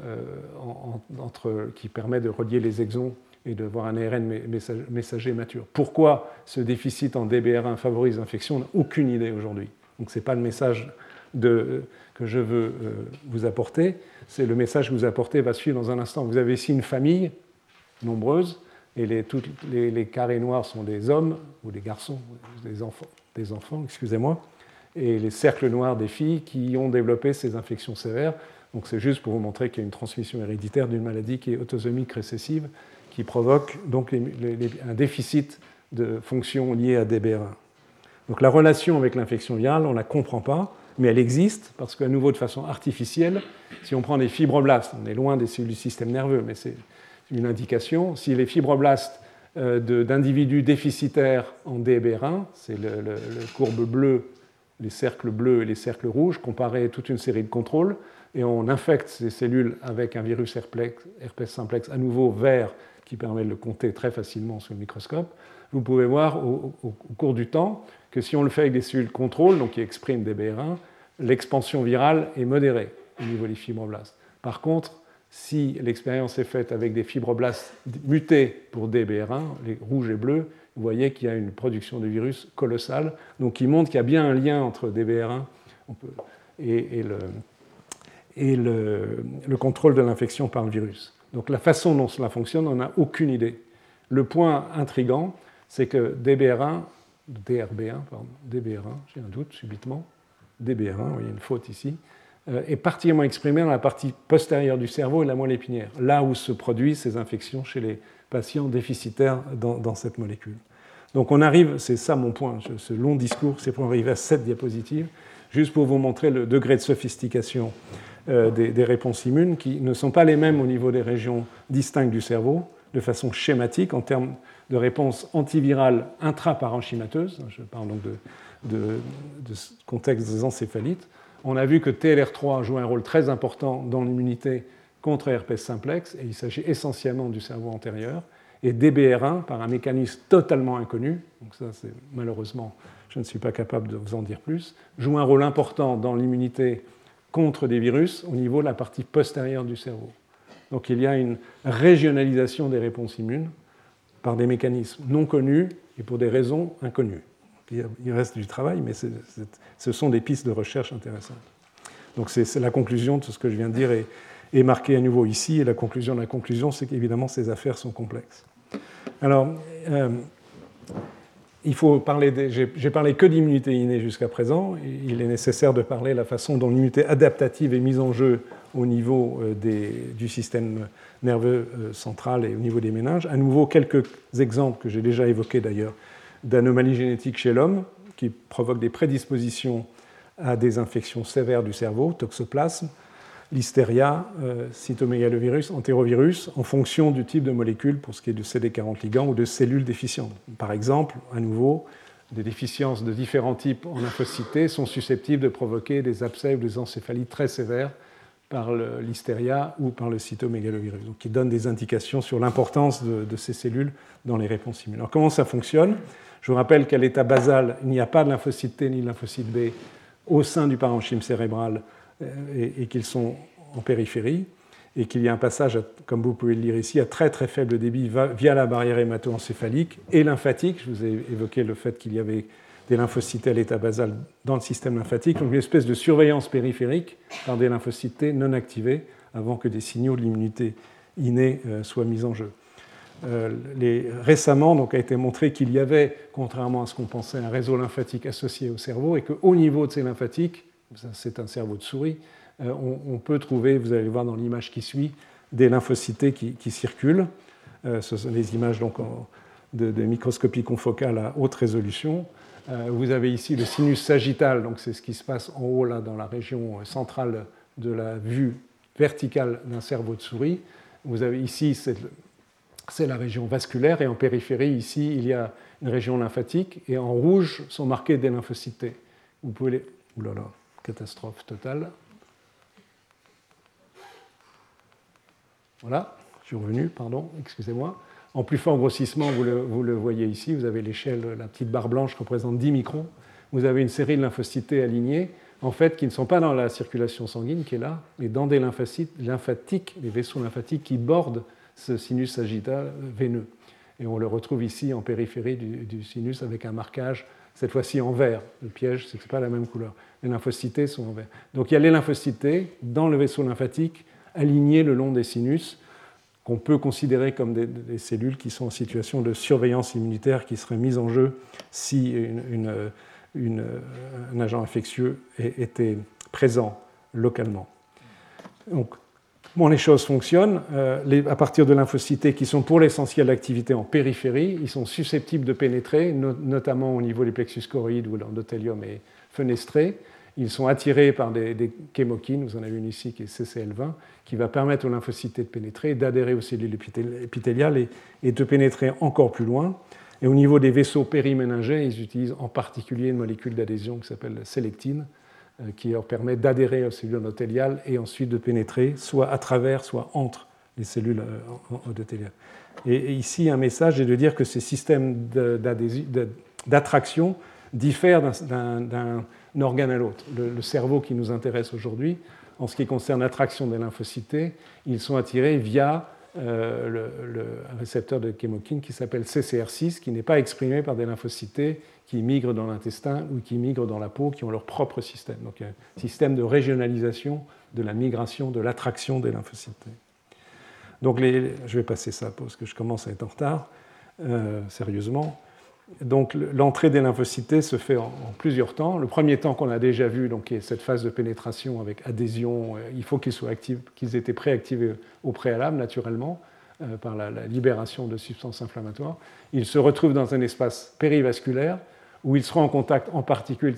qui permet de relier les exons et de voir un ARN messager mature. Pourquoi ce déficit en DBR1 favorise l'infection ? On n'a aucune idée aujourd'hui. Donc ce n'est pas le message que je veux vous apporter, c'est le message que vous apportez va suivre dans un instant. Vous avez ici une famille nombreuse, et les carrés noirs sont des hommes, ou des garçons, des enfants, excusez-moi, et les cercles noirs des filles qui ont développé ces infections sévères. Donc c'est juste pour vous montrer qu'il y a une transmission héréditaire d'une maladie qui est autosomique récessive, qui provoque donc un déficit de fonction liée à DBR1. Donc la relation avec l'infection virale, on ne la comprend pas, mais elle existe, parce qu'à nouveau, de façon artificielle, si on prend des fibroblastes, on est loin des cellules du système nerveux, mais c'est une indication, si les fibroblastes d'individus déficitaires en DBR1, c'est le courbe bleue, les cercles bleus et les cercles rouges, comparés à toute une série de contrôles, et on infecte ces cellules avec un virus herpès simplex à nouveau vert, qui permet de le compter très facilement sous le microscope, vous pouvez voir au cours du temps que si on le fait avec des cellules contrôle, donc qui expriment des DBR1, l'expansion virale est modérée au niveau des fibroblastes. Par contre, si l'expérience est faite avec des fibroblastes mutés pour DBR1, les rouges et bleus, vous voyez qu'il y a une production de virus colossale, donc qui montre qu'il y a bien un lien entre DBR1 et le contrôle de l'infection par le virus. Donc la façon dont cela fonctionne, on n'a aucune idée. Le point intriguant, c'est que DBR1, j'ai un doute subitement, DBR1, il y a une faute ici, est particulièrement exprimé dans la partie postérieure du cerveau et la moelle épinière, là où se produisent ces infections chez les patients déficitaires dans cette molécule. Donc on arrive, c'est ça mon point, ce long discours, c'est pour arriver à cette diapositive, juste pour vous montrer le degré de sophistication des réponses immunes qui ne sont pas les mêmes au niveau des régions distinctes du cerveau, de façon schématique en termes de réponse antivirale intraparenchymateuse. Je parle donc de ce contexte des encéphalites. On a vu que TLR3 joue un rôle très important dans l'immunité contre herpès simplex, et il s'agit essentiellement du cerveau antérieur, et DBR1, par un mécanisme totalement inconnu, donc ça c'est malheureusement, je ne suis pas capable de vous en dire plus, joue un rôle important dans l'immunité contre des virus au niveau de la partie postérieure du cerveau. Donc il y a une régionalisation des réponses immunes par des mécanismes non connus et pour des raisons inconnues. qu'il reste du travail, mais ce sont des pistes de recherche intéressantes. Donc c'est la conclusion de ce que je viens de dire est marquée à nouveau ici, et la conclusion de la conclusion, c'est qu'évidemment ces affaires sont complexes. Alors, il faut parler, j'ai parlé que d'immunité innée jusqu'à présent, il est nécessaire de parler de la façon dont l'immunité adaptative est mise en jeu au niveau du système nerveux central et au niveau des méninges. À nouveau, quelques exemples que j'ai déjà évoqués d'ailleurs d'anomalies génétiques chez l'homme qui provoquent des prédispositions à des infections sévères du cerveau, toxoplasme, listeria, cytomégalovirus, entérovirus, en fonction du type de molécule pour ce qui est du CD40 ligand ou de cellules déficientes. Par exemple, à nouveau, des déficiences de différents types en lymphocytes T sont susceptibles de provoquer des abcès ou des encéphalites très sévères par le listeria ou par le cytomégalovirus, donc qui donnent des indications sur l'importance de ces cellules dans les réponses immunes. Alors comment ça fonctionne ? Je vous rappelle qu'à l'état basal, il n'y a pas de lymphocyte T ni de lymphocyte B au sein du parenchyme cérébral et qu'ils sont en périphérie, et qu'il y a un passage, comme vous pouvez le lire ici, à très très faible débit via la barrière hémato-encéphalique et lymphatique. Je vous ai évoqué le fait qu'il y avait des lymphocytes à l'état basal dans le système lymphatique, donc une espèce de surveillance périphérique par des lymphocytes T non activés avant que des signaux de l'immunité innée soient mis en jeu. Récemment, donc, a été montré qu'il y avait, contrairement à ce qu'on pensait, un réseau lymphatique associé au cerveau et qu'au niveau de ces lymphatiques, c'est un cerveau de souris, on peut trouver, vous allez le voir dans l'image qui suit, des lymphocytes qui circulent. Ce sont des images donc, de microscopie confocale à haute résolution. Vous avez ici le sinus sagittal, donc c'est ce qui se passe en haut, là, dans la région centrale de la vue verticale d'un cerveau de souris. Vous avez ici, c'est la région vasculaire, et en périphérie, ici, il y a une région lymphatique, et en rouge sont marqués des lymphocytes T. Vous pouvez les... Ouh là là, catastrophe totale. Voilà, je suis revenu, pardon, excusez-moi. En plus fort grossissement, vous le voyez ici, vous avez l'échelle, la petite barre blanche représente 10 microns. Vous avez une série de lymphocytes T alignés, en fait, qui ne sont pas dans la circulation sanguine, qui est là, mais dans des lymphocytes lymphatiques, des vaisseaux lymphatiques qui bordent ce sinus sagittal veineux. Et on le retrouve ici en périphérie du sinus avec un marquage, cette fois-ci en vert. Le piège, c'est que ce n'est pas la même couleur. Les lymphocytes T sont en vert. Donc il y a les lymphocytes T dans le vaisseau lymphatique, alignés le long des sinus, qu'on peut considérer comme des cellules qui sont en situation de surveillance immunitaire qui seraient mises en jeu si un agent infectieux était présent localement. Donc, comment les choses fonctionnent, à partir de lymphocytes T qui sont pour l'essentiel d'activité en périphérie, ils sont susceptibles de pénétrer, notamment au niveau des plexus choroïdes où l'endothélium est fenestré. Ils sont attirés par des chémokines, vous en avez une ici qui est CCL20, qui va permettre aux lymphocytes T de pénétrer, d'adhérer aux cellules épithéliales et de pénétrer encore plus loin. Et au niveau des vaisseaux périméningés, ils utilisent en particulier une molécule d'adhésion qui s'appelle la sélectine, qui leur permet d'adhérer aux cellules endothéliales et ensuite de pénétrer soit à travers, soit entre les cellules endothéliales. Et ici, un message est de dire que ces systèmes d'attraction diffèrent d'un organe à l'autre. Le cerveau qui nous intéresse aujourd'hui, en ce qui concerne l'attraction des lymphocytes T, ils sont attirés via le récepteur de chémokine qui s'appelle CCR6, qui n'est pas exprimé par des lymphocytes T qui migrent dans l'intestin ou qui migrent dans la peau, qui ont leur propre système. Donc il y a un système de régionalisation de la migration, de l'attraction des lymphocytes T. Donc je vais passer ça parce que je commence à être en retard, sérieusement. Donc l'entrée des lymphocytes T se fait en plusieurs temps. Le premier temps qu'on a déjà vu, donc, qui est cette phase de pénétration avec adhésion, il faut qu'ils aient été préactivés au préalable, naturellement, par la libération de substances inflammatoires. Ils se retrouvent dans un espace périvasculaire où ils seront en contact en particulier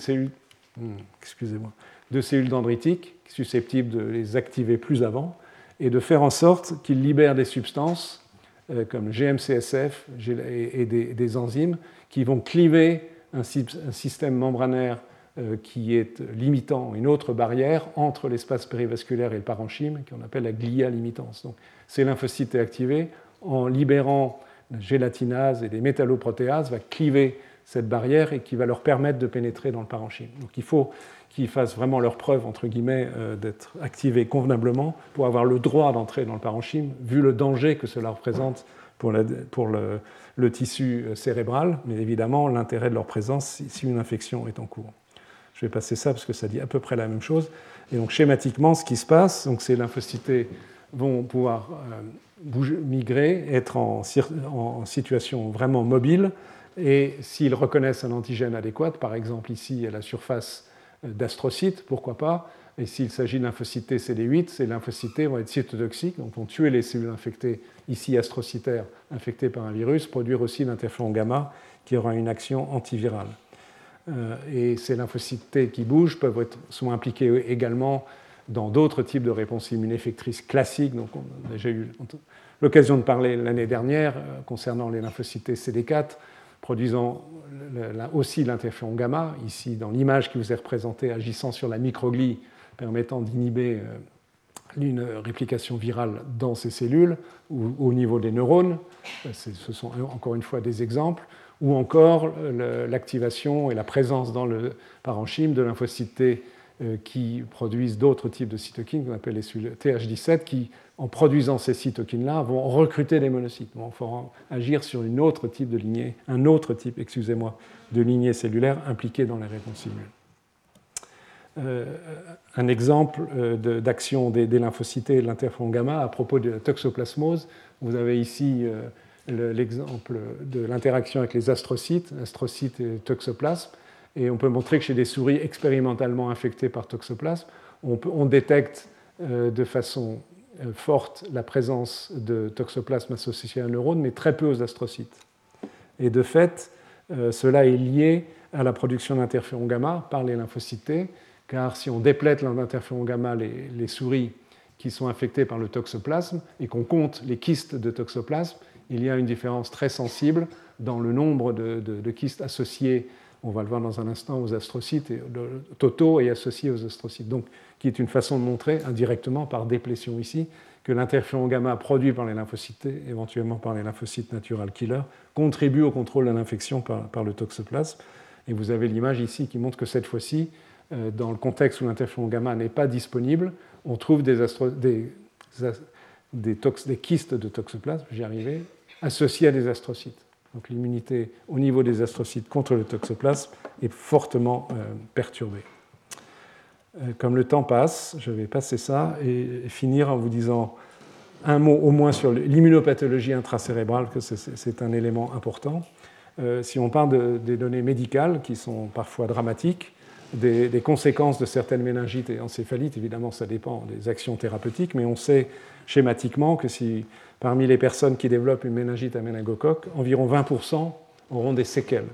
de cellules dendritiques susceptibles de les activer plus avant et de faire en sorte qu'ils libèrent des substances comme GM-CSF et des enzymes qui vont cliver un système membranaire qui est limitant, une autre barrière entre l'espace périvasculaire et le parenchyme, qu'on appelle la glia limitans. Donc, ces lymphocytes activés, en libérant la gélatinase et des métalloprotéases, va cliver cette barrière et qui va leur permettre de pénétrer dans le parenchyme. Donc, il faut qu'ils fassent vraiment leur preuve, entre guillemets, d'être activés convenablement pour avoir le droit d'entrer dans le parenchyme, vu le danger que cela représente pour le tissu cérébral, mais évidemment l'intérêt de leur présence si une infection est en cours. Je vais passer ça parce que ça dit à peu près la même chose. Et donc schématiquement, ce qui se passe, donc ces lymphocytes vont pouvoir migrer, être en situation vraiment mobile, et s'ils reconnaissent un antigène adéquat, par exemple ici à la surface d'astrocytes, pourquoi pas, et s'il s'agit de lymphocytes T CD8, ces lymphocytes vont être cytotoxiques, donc vont tuer les cellules infectées, ici astrocytaires, infectées par un virus, produire aussi l'interféron gamma qui aura une action antivirale. Et ces lymphocytes T qui bougent sont impliqués également dans d'autres types de réponses immuneffectrices classiques. Donc on a déjà eu l'occasion de parler l'année dernière concernant les lymphocytes T CD4, produisant aussi l'interféron gamma, ici dans l'image qui vous est représentée, agissant sur la microglie, permettant d'inhiber une réplication virale dans ces cellules, ou au niveau des neurones. Ce sont encore une fois des exemples. Ou encore l'activation et la présence dans le parenchyme de lymphocytes T qui produisent d'autres types de cytokines qu'on appelle les cellules TH17 qui, en produisant ces cytokines-là, vont recruter des monocytes, vont agir sur un autre type de lignée cellulaire impliquée dans les réponses immunes. Un exemple d'action des lymphocytes et de l'interféron gamma à propos de la toxoplasmose. Vous avez ici l'exemple de l'interaction avec les astrocytes et toxoplasme. Et on peut montrer que chez des souris expérimentalement infectées par toxoplasme, on détecte de façon forte la présence de toxoplasme associé à un neurone, mais très peu aux astrocytes. Et de fait, cela est lié à la production d'interféron gamma par les lymphocytes T, car si on déplète l'interféron gamma les souris qui sont infectées par le toxoplasme et qu'on compte les kystes de toxoplasme, il y a une différence très sensible dans le nombre de kystes associés, on va le voir dans un instant, aux astrocytes totaux et associés aux astrocytes. Donc, qui est une façon de montrer indirectement par déplétion ici que l'interféron gamma produit par les lymphocytes T, éventuellement par les lymphocytes natural killer, contribue au contrôle de l'infection par le toxoplasme. Et vous avez l'image ici qui montre que cette fois-ci, dans le contexte où l'interféron gamma n'est pas disponible, on trouve des kystes de toxoplasme, j'y arrivais, associés à des astrocytes. Donc l'immunité au niveau des astrocytes contre le toxoplasme est fortement perturbée. Comme le temps passe, je vais passer ça et finir en vous disant un mot au moins sur l'immunopathologie intracérébrale, que c'est un élément important. Si on parle des données médicales qui sont parfois dramatiques, des conséquences de certaines méningites et encéphalites, évidemment ça dépend des actions thérapeutiques, mais on sait schématiquement que si parmi les personnes qui développent une méningite à méningocoque, environ 20% auront des séquelles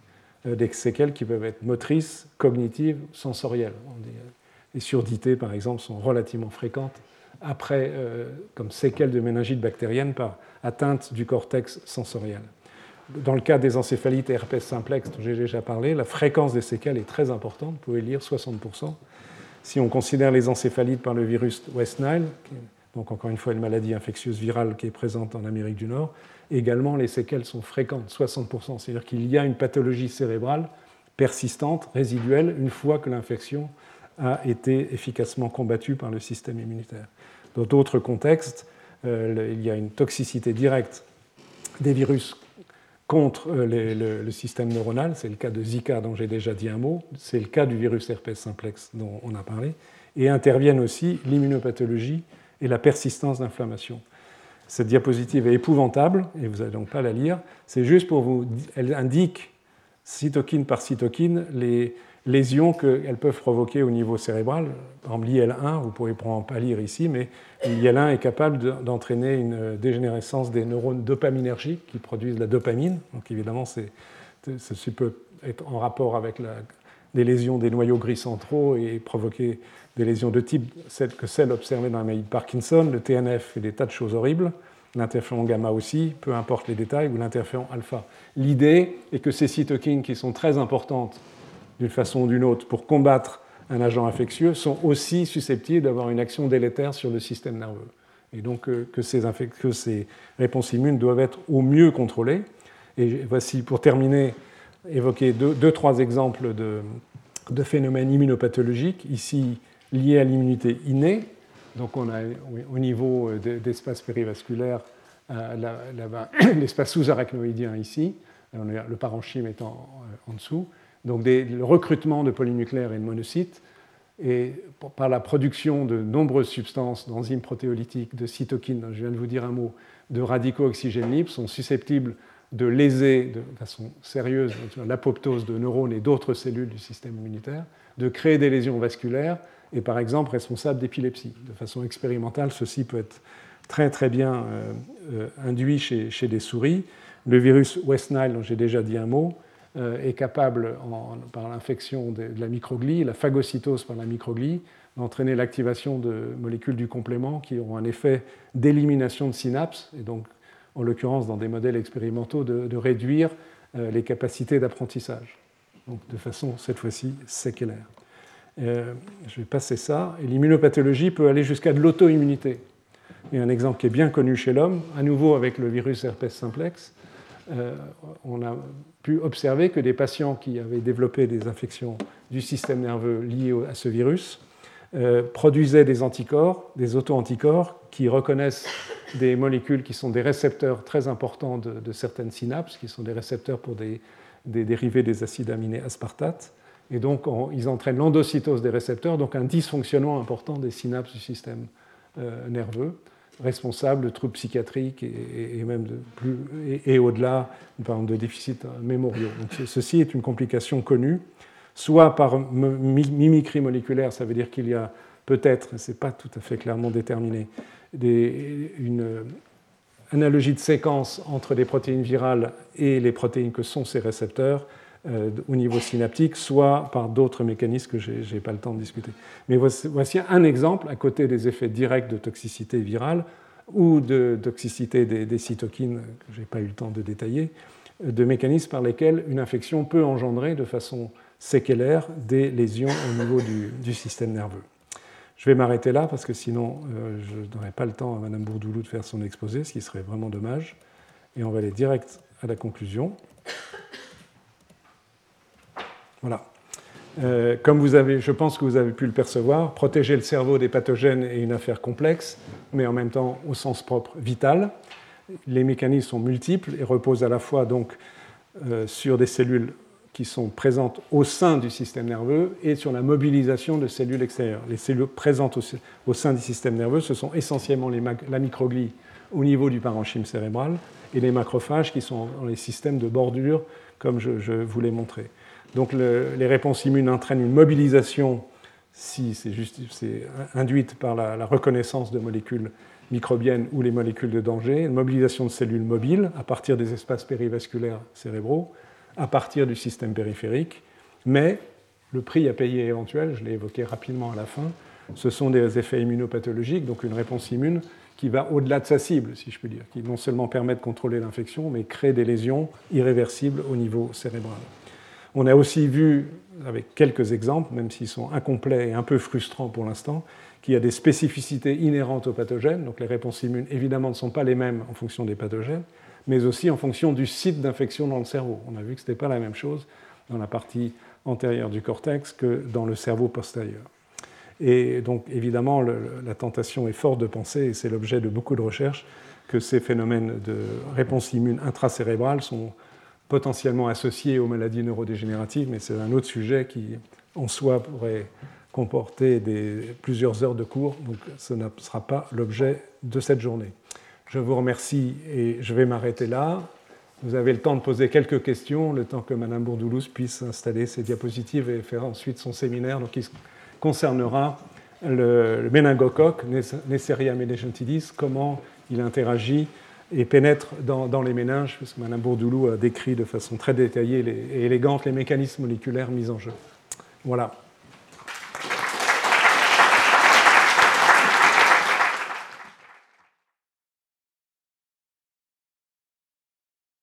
qui peuvent être motrices, cognitives, sensorielles. Les surdités, par exemple, sont relativement fréquentes après, comme séquelles de méningite bactérienne par atteinte du cortex sensoriel. Dans le cas des encéphalites et herpès simplex dont j'ai déjà parlé, la fréquence des séquelles est très importante, vous pouvez lire 60%. Si on considère les encéphalites par le virus West Nile, donc encore une fois une maladie infectieuse virale qui est présente en Amérique du Nord, également les séquelles sont fréquentes, 60%. C'est-à-dire qu'il y a une pathologie cérébrale persistante, résiduelle, une fois que l'infection a été efficacement combattue par le système immunitaire. Dans d'autres contextes, il y a une toxicité directe des virus contre le système neuronal. C'est le cas de Zika dont j'ai déjà dit un mot, c'est le cas du virus herpès simplex dont on a parlé, et interviennent aussi l'immunopathologie et la persistance d'inflammation. Cette diapositive est épouvantable, et vous n'allez donc pas la lire, c'est juste pour vous... Elle indique, cytokine par cytokine, les lésions qu'elles peuvent provoquer au niveau cérébral. Par exemple, l'IL-1, vous ne pourrez probablement pas lire ici, mais l'IL-1 est capable d'entraîner une dégénérescence des neurones dopaminergiques qui produisent la dopamine. Donc évidemment, ceci peut être en rapport avec des lésions des noyaux gris centraux et provoquer des lésions de type celles observées dans la maladie de Parkinson. Le TNF fait des tas de choses horribles, l'interféron gamma aussi, peu importe les détails, ou l'interféron alpha. L'idée est que ces cytokines qui sont très importantes d'une façon ou d'une autre pour combattre un agent infectieux sont aussi susceptibles d'avoir une action délétère sur le système nerveux. Et donc que ces réponses immunes doivent être au mieux contrôlées. Et voici, pour terminer, évoquer trois exemples de phénomènes immunopathologiques, ici liés à l'immunité innée. Donc on a au niveau d'espace périvasculaire l'espace sous-arachnoïdien ici, le parenchyme étant en dessous. Donc le recrutement de polynucléaires et de monocytes, et par la production de nombreuses substances, d'enzymes protéolytiques, de cytokines, je viens de vous dire un mot, de radicaux oxygène libres, sont susceptibles de léser de façon sérieuse l'apoptose de neurones et d'autres cellules du système immunitaire, de créer des lésions vasculaires et par exemple responsable d'épilepsie. De façon expérimentale, ceci peut être très très bien induit chez des souris. Le virus West Nile, dont j'ai déjà dit un mot, est capable, par l'infection de la microglie, la phagocytose par la microglie, d'entraîner l'activation de molécules du complément qui ont un effet d'élimination de synapses, et donc, en l'occurrence, dans des modèles expérimentaux, de réduire les capacités d'apprentissage, donc de façon, cette fois-ci, séquelaire. Je vais passer ça. Et l'immunopathologie peut aller jusqu'à de l'auto-immunité. Il y a un exemple qui est bien connu chez l'homme, à nouveau avec le virus herpès simplex. On a pu observer que des patients qui avaient développé des infections du système nerveux liées à ce virus produisaient des anticorps, des auto-anticorps, qui reconnaissent des molécules qui sont des récepteurs très importants de certaines synapses, qui sont des récepteurs pour des dérivés des acides aminés aspartates. Et donc, ils entraînent l'endocytose des récepteurs, donc un dysfonctionnement important des synapses du système nerveux, responsable de troubles psychiatriques et même et au-delà, par exemple, de déficits mémoriaux. Donc, ceci est une complication connue, soit par mimicrie moléculaire, ça veut dire qu'il y a peut-être, ce n'est pas tout à fait clairement déterminé, une analogie de séquence entre les protéines virales et les protéines que sont ces récepteurs au niveau synaptique, soit par d'autres mécanismes que je n'ai pas le temps de discuter. Mais voici un exemple, à côté des effets directs de toxicité virale ou de toxicité des cytokines, que je n'ai pas eu le temps de détailler, de mécanismes par lesquels une infection peut engendrer de façon séquelaire des lésions au niveau du système nerveux. Je vais m'arrêter là parce que sinon je ne donnerai pas le temps à Mme Bourdoulou de faire son exposé, ce qui serait vraiment dommage. Et on va aller direct à la conclusion. Voilà. Comme je pense que vous avez pu le percevoir, protéger le cerveau des pathogènes est une affaire complexe, mais en même temps, au sens propre, vitale. Les mécanismes sont multiples et reposent à la fois donc, sur des cellules qui sont présentes au sein du système nerveux et sur la mobilisation de cellules extérieures. Les cellules présentes au sein du système nerveux, ce sont essentiellement la microglie au niveau du parenchyme cérébral et les macrophages qui sont dans les systèmes de bordure, comme je vous l'ai montré. Donc les réponses immunes entraînent une mobilisation, si c'est induite par la reconnaissance de molécules microbiennes ou les molécules de danger, une mobilisation de cellules mobiles à partir des espaces périvasculaires cérébraux, à partir du système périphérique, mais le prix à payer éventuel, je l'ai évoqué rapidement à la fin, ce sont des effets immunopathologiques, donc une réponse immune qui va au-delà de sa cible, si je puis dire, qui non seulement permet de contrôler l'infection, mais crée des lésions irréversibles au niveau cérébral. On a aussi vu, avec quelques exemples, même s'ils sont incomplets et un peu frustrants pour l'instant, qu'il y a des spécificités inhérentes aux pathogènes, donc les réponses immunes évidemment ne sont pas les mêmes en fonction des pathogènes, mais aussi en fonction du site d'infection dans le cerveau. On a vu que ce n'était pas la même chose dans la partie antérieure du cortex que dans le cerveau postérieur. Et donc, évidemment, la tentation est forte de penser, et c'est l'objet de beaucoup de recherches, que ces phénomènes de réponse immune intracérébrale sont potentiellement associés aux maladies neurodégénératives, mais c'est un autre sujet qui, en soi, pourrait comporter plusieurs heures de cours, donc ce ne sera pas l'objet de cette journée. Je vous remercie et je vais m'arrêter là. Vous avez le temps de poser quelques questions, le temps que Mme Bourdoulou puisse installer ses diapositives et faire ensuite son séminaire, donc qui concernera le méningocoque, Neisseria meningitidis, comment il interagit et pénètre dans les méninges, puisque Mme Bourdoulou a décrit de façon très détaillée et élégante les mécanismes moléculaires mis en jeu. Voilà.